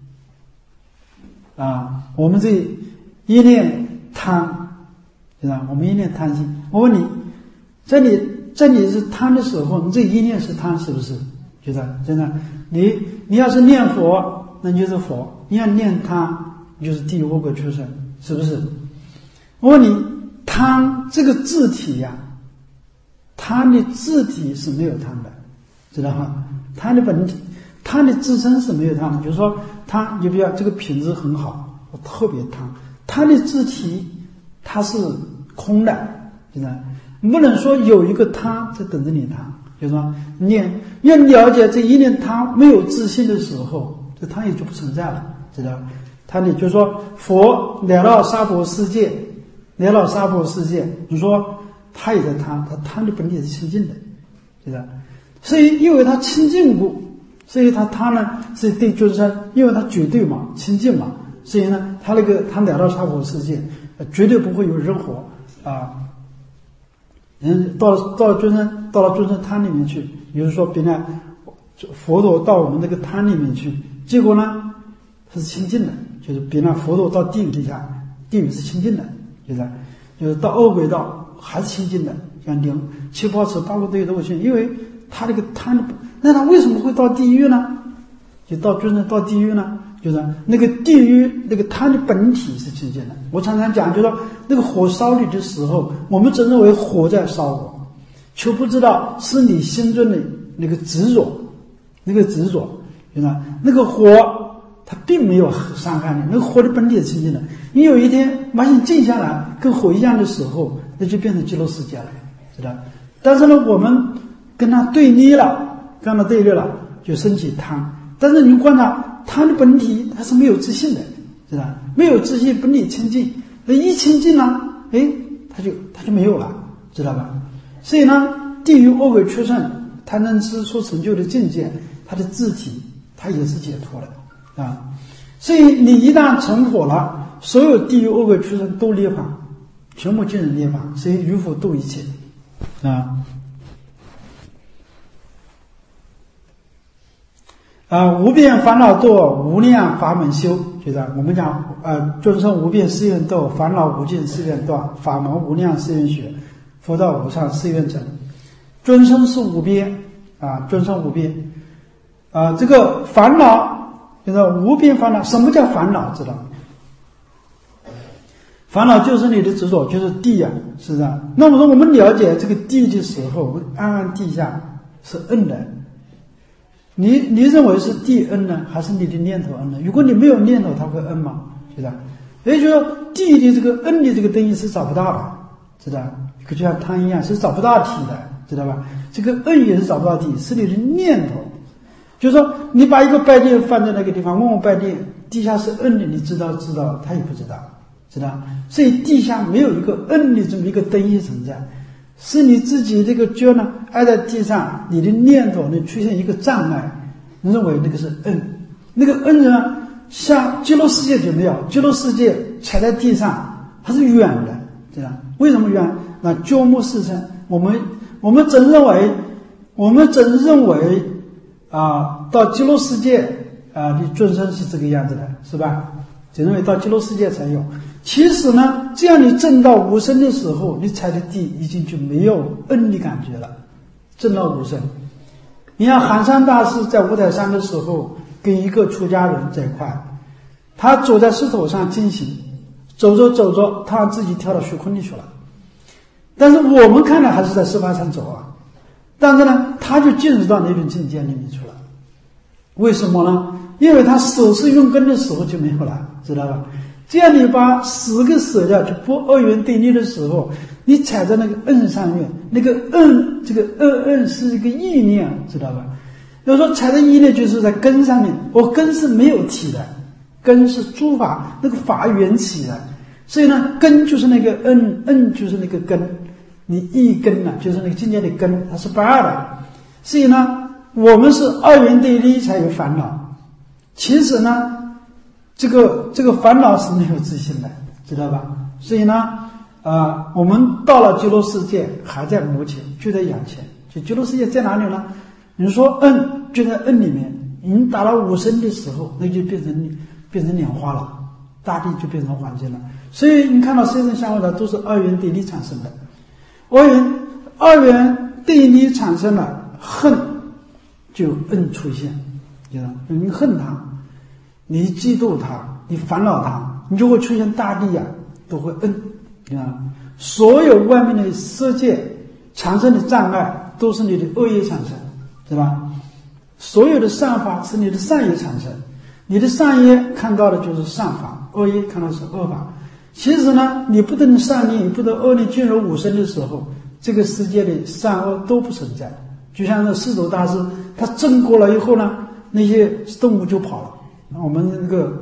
我们这一念贪，对吧？我们一念贪心。我问你，在你是贪的时候，你这一念是贪，是不是？觉得真的，你要是念佛，那你就是佛；你要念贪，你就是地狱恶鬼畜生，是不是？我问你，贪这个字体呀，贪的字体是没有贪的，知道吗？贪的本体，贪的自身是没有贪的。就是说，贪，就比如这个品质很好，我特别贪，贪的字体它是空的，知道吗？不能说有一个他在等着你贪，就是说你要了解这一念他没有自信的时候，这他也就不存在了，知道吧？他也就是说佛来到娑婆世界，你说他也在贪，他贪的本体是清净的，知道吧？所以因为他清净故，所以他贪呢是对众生，因为他绝对嘛清净嘛，所以呢他来到娑婆世界，绝对不会有任何到了众生贪里面去，也就是说，别人佛陀到我们这个贪里面去，结果呢，它是清净的，就是别人佛陀到地狱底下，地狱是清净的，就是到恶鬼道还是清净的，像七宝池八部地狱都会清，因为他这个贪，那他为什么会到地狱呢？就到众生到地狱呢？就是那个地狱那个贪的本体是清净的。我常常讲，就是说那个火烧你的时候，我们只认为火在烧我，却不知道是你心中的那个执着，就是那个火它并没有伤害你，那个火的本体是清净的。你有一天完全静下来，跟火一样的时候，那就变成极乐世界了，知道？但是呢，我们跟它对立了，就升起贪。但是你观察贪的本体，它是没有自信的，知道？没有自信，本体清净，那一清净呢，它就没有了，知道吧？所以呢，地狱恶鬼畜生，贪嗔痴所成就的境界，它的自体，它也是解脱了所以你一旦成佛了，所有地狱恶鬼畜生都涅槃，全部进入涅槃，所以于佛度一切无边烦恼堕，无量法门修，就是我们讲众生无边誓愿度，烦恼无尽誓愿断，法门无量誓愿学，佛道无上誓愿成。众生是无边众生无边这个烦恼就是无边烦恼。什么叫烦恼？知道吗？烦恼就是你的执着，就是地是不是？那么说我们了解这个地的时候，暗地下是恩的。你认为是地恩呢，还是你的念头恩呢？如果你没有念头，它会恩吗？知道？也就是说，地的这个恩的这个东西是找不到的，知道？就像贪一样，是找不到体的，知道吧？这个恩也是找不到体，是你的念头。就是说，你把一个拜殿放在那个地方，问我拜殿地下是恩的，你知道？他也不知道，知道？所以地下没有一个恩的这么一个东西存在。是你自己这个脚呢挨在地上，你的念头呢出现一个障碍，你认为那个是恩，那个恩呢，像极乐世界就没有，极乐世界踩在地上它是远的，知道？为什么远？那鸠摩世称，我们真认为到极乐世界的众生是这个样子的，是吧？只认为到极乐世界才有。其实呢，这样你证到无生的时候，你踩的地已经就没有恩的感觉了，证到无生。你看寒山大师在五台山的时候，跟一个出家人在一块，他走在石头上进行，走着，他自己跳到虚空里去了。但是我们看来还是在十八层走但是呢，他就进入到那种境界里面去了。为什么呢？因为他手是用根的时候就没有了，知道吧？这样你把10个舍掉，就不二元对立的时候，你踩在那个恩上面，那个恩，这个恩是一个意念，知道吧？要说踩在意念就是在根上面，我根是没有体的，根是诸法那个法缘起的，所以呢，根就是那个恩就是那个根，你一根呢，就是那个境界的根，它是不二的。所以呢，我们是二元对立才有烦恼，其实呢。这个烦恼是没有自信的，知道吧？ 所以呢，我们到了极乐世界还在目前，就在眼前。就极乐世界在哪里呢？你说恩就在恩里面，你达到无生的时候，那就变成莲花了，大地就变成环境了。所以你看到色身香味的都是二元对立产生的，二元对立产生了恨，就恩出现。你恨他，你嫉妒他，你烦恼他，你就会出现大地都会恩。所有外面的世界产生的障碍都是你的恶业产生，对吧？所有的善法是你的善业产生，你的善业看到的就是善法，恶业看到的是恶法。其实呢，你不得善念，你不得恶念进入无生的时候，这个世界的善恶都不存在。就像那世祖大师，他证过了以后呢，那些动物就跑了。我们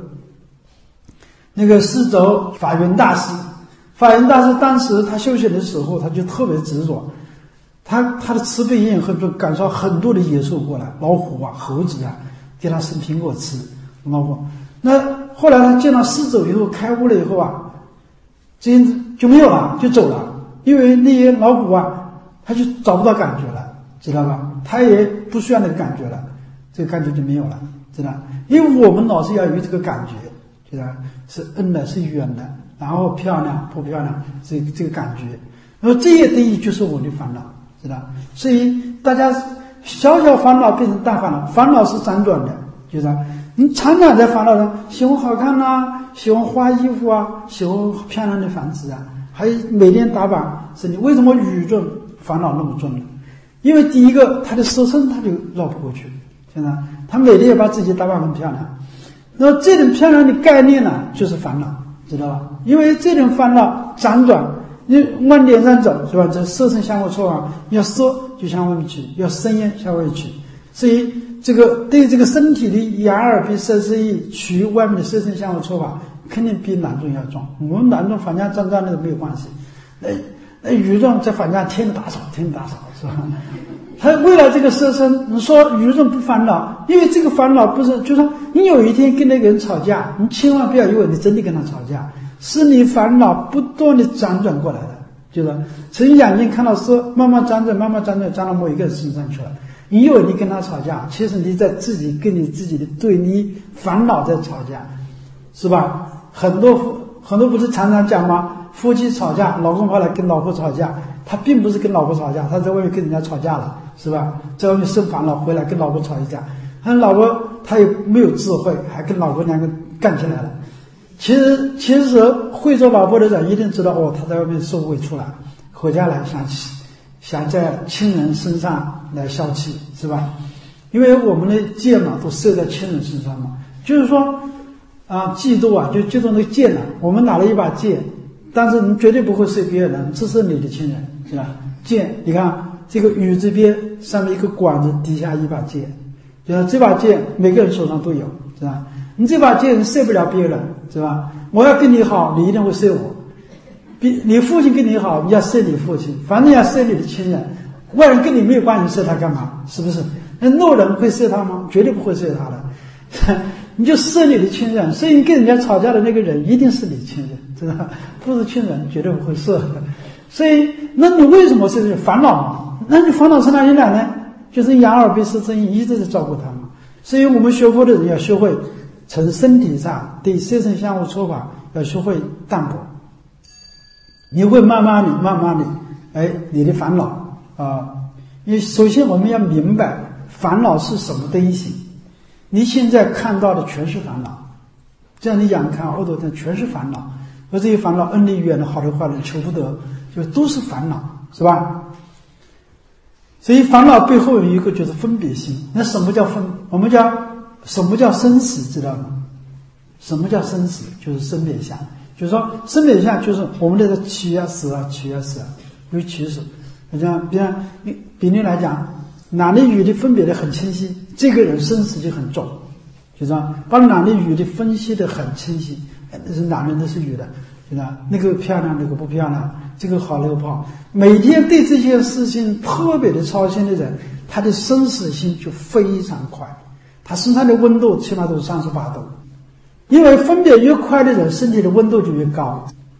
那个世祖法云大师当时他修行的时候，他就特别执着，他的慈悲因很重，感受很多的野兽过来，老虎猴子给他生苹果吃，老虎。那后来他见到世祖以后开悟了以后这就没有了，就走了，因为那些老虎他就找不到感觉了，知道吧？他也不需要那个感觉了，这个感觉就没有了，知道？因为我们老是要有这个感觉，知道？是恩的，是远的，然后漂亮不漂亮，这个感觉，然后这些定义就是我的烦恼，知道？所以大家小小烦恼变成大烦恼，烦恼是辗转的，知道？你常常在烦恼中，喜欢好看喜欢花衣服喜欢漂亮的房子还有每天打扮，是你为什么宇宙烦恼那么重呢？因为第一个，他的色身他就绕不过去，现在他每天也把自己打扮很漂亮，那这种漂亮的概念呢，就是烦恼，知道吧？因为这种烦恼辗转，你往脸上走，是吧？这色身相互错要色就向外面去，要声音向外面去，所以这个对这个身体的眼耳鼻舌身意取外面的色身相互错法，肯定比男众要重。我们男众房间脏脏的都没有关系，女众在房间天天打扫，是吧？他为了这个色身，你说女众不烦恼，因为这个烦恼不是，就是说你有一天跟那个人吵架，你千万不要以为你真的跟他吵架，是你烦恼不断的辗转过来的，就是从眼睛看到色，慢慢辗转到某一个人身上去了。你以为你跟他吵架，其实你在自己跟你自己的对你烦恼在吵架，是吧？很多不是常常讲吗？夫妻吵架，老公跑来跟老婆吵架，他并不是跟老婆吵架，他在外面跟人家吵架了，是吧？在外面生烦恼回来跟老婆吵一架，他老婆他也没有智慧，还跟老婆两个干起来了。其实会做老婆的人一定知道，他在外面受委屈了，回家来想在亲人身上来消气，是吧？因为我们的戒嘛都射在亲人身上嘛，就是说嫉妒就嫉妒那个剑我们拿了一把剑，但是你绝对不会射别人，这是你的亲人，是吧？剑，你看这个雨这边上面一个管子，底下一把剑，这把剑每个人手上都有，是吧？你这把剑射不了别人，是吧？我要跟你好，你一定会射我。你父亲跟你好，你要射你父亲，反正要射你的亲人，外人跟你没有关系，射他干嘛？是不是？那路人会射他吗？绝对不会射他的。你就射你的亲人，所以你跟人家吵架的那个人一定是你亲人，知道吧？不是亲人绝对不会射。所以那你为什么是烦恼嘛？那你烦恼从哪里来呢？就是眼耳鼻舌身意一直在照顾他嘛。所以我们学佛的人要学会从身体上对色身相互错法要学会淡泊，你会慢慢的你的烦恼因为首先我们要明白烦恼是什么东西。你现在看到的全是烦恼，这样你眼看耳朵看全是烦恼，而这些烦恼恩利远的好的坏的求不得，就都是烦恼，是吧？所以烦恼背后有一个就是分别心。那什么叫什么叫生死，知道吗？什么叫生死？就是生别相，就是说生别相就是我们的起啊死有起死。比例来讲，男的女的分别的很清晰，这个人生死就很重，就是说把男的女的分析的很清晰，那是男人那是女的，是吧？那个漂亮那个不漂亮，这个好那个不好，每天对这些事情特别的操心的人，他的生死心就非常快，他身上的温度起码都是38度，因为分别越快的人身体的温度就越高，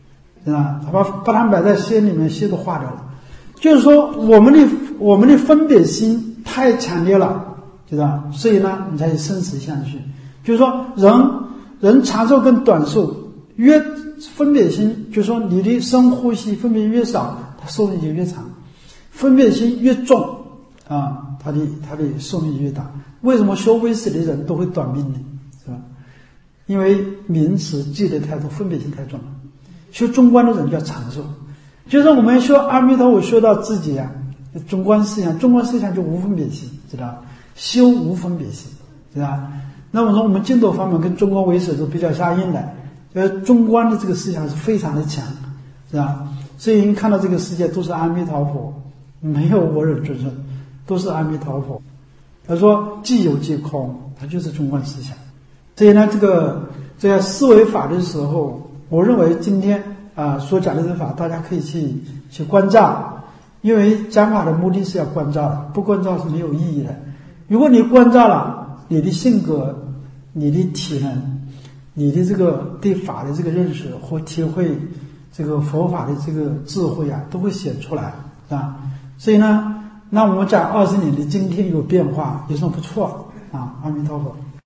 对吧？他把它摆在心里面，心都化掉了。就是说，我们的分别心太强烈了，对吧？所以呢，你才生死相续。就是说，人长寿跟短寿，越分别心，就是说你的深呼吸分别越少，它寿命就越长；分别心越重啊，它的寿命越大。为什么修唯识的人都会短命呢？是吧？因为名词记得太多，分别心太重了。修中观的人叫长寿，就是我们修阿弥陀佛修到自己啊，中观思想就无分别心，知道？修无分别心，知道？那么说我们净土方面跟中观唯识都比较相应的，中观的这个思想是非常的强，是吧？所以你看到这个世界都是阿弥陀佛，没有我忍尊胜，都是阿弥陀佛。他说既有即空，它就是中观思想。所以呢，这个思维法的时候，我认为今天所讲的这个法，大家可以去关照，因为讲法的目的是要关照的，不关照是没有意义的。如果你关照了，你的性格、你的体能、你的这个对法的这个认识或体会这个佛法的这个智慧啊，都会显出来啊。所以呢，那我们讲20年的今天有变化，有什么不错啊？阿弥陀佛。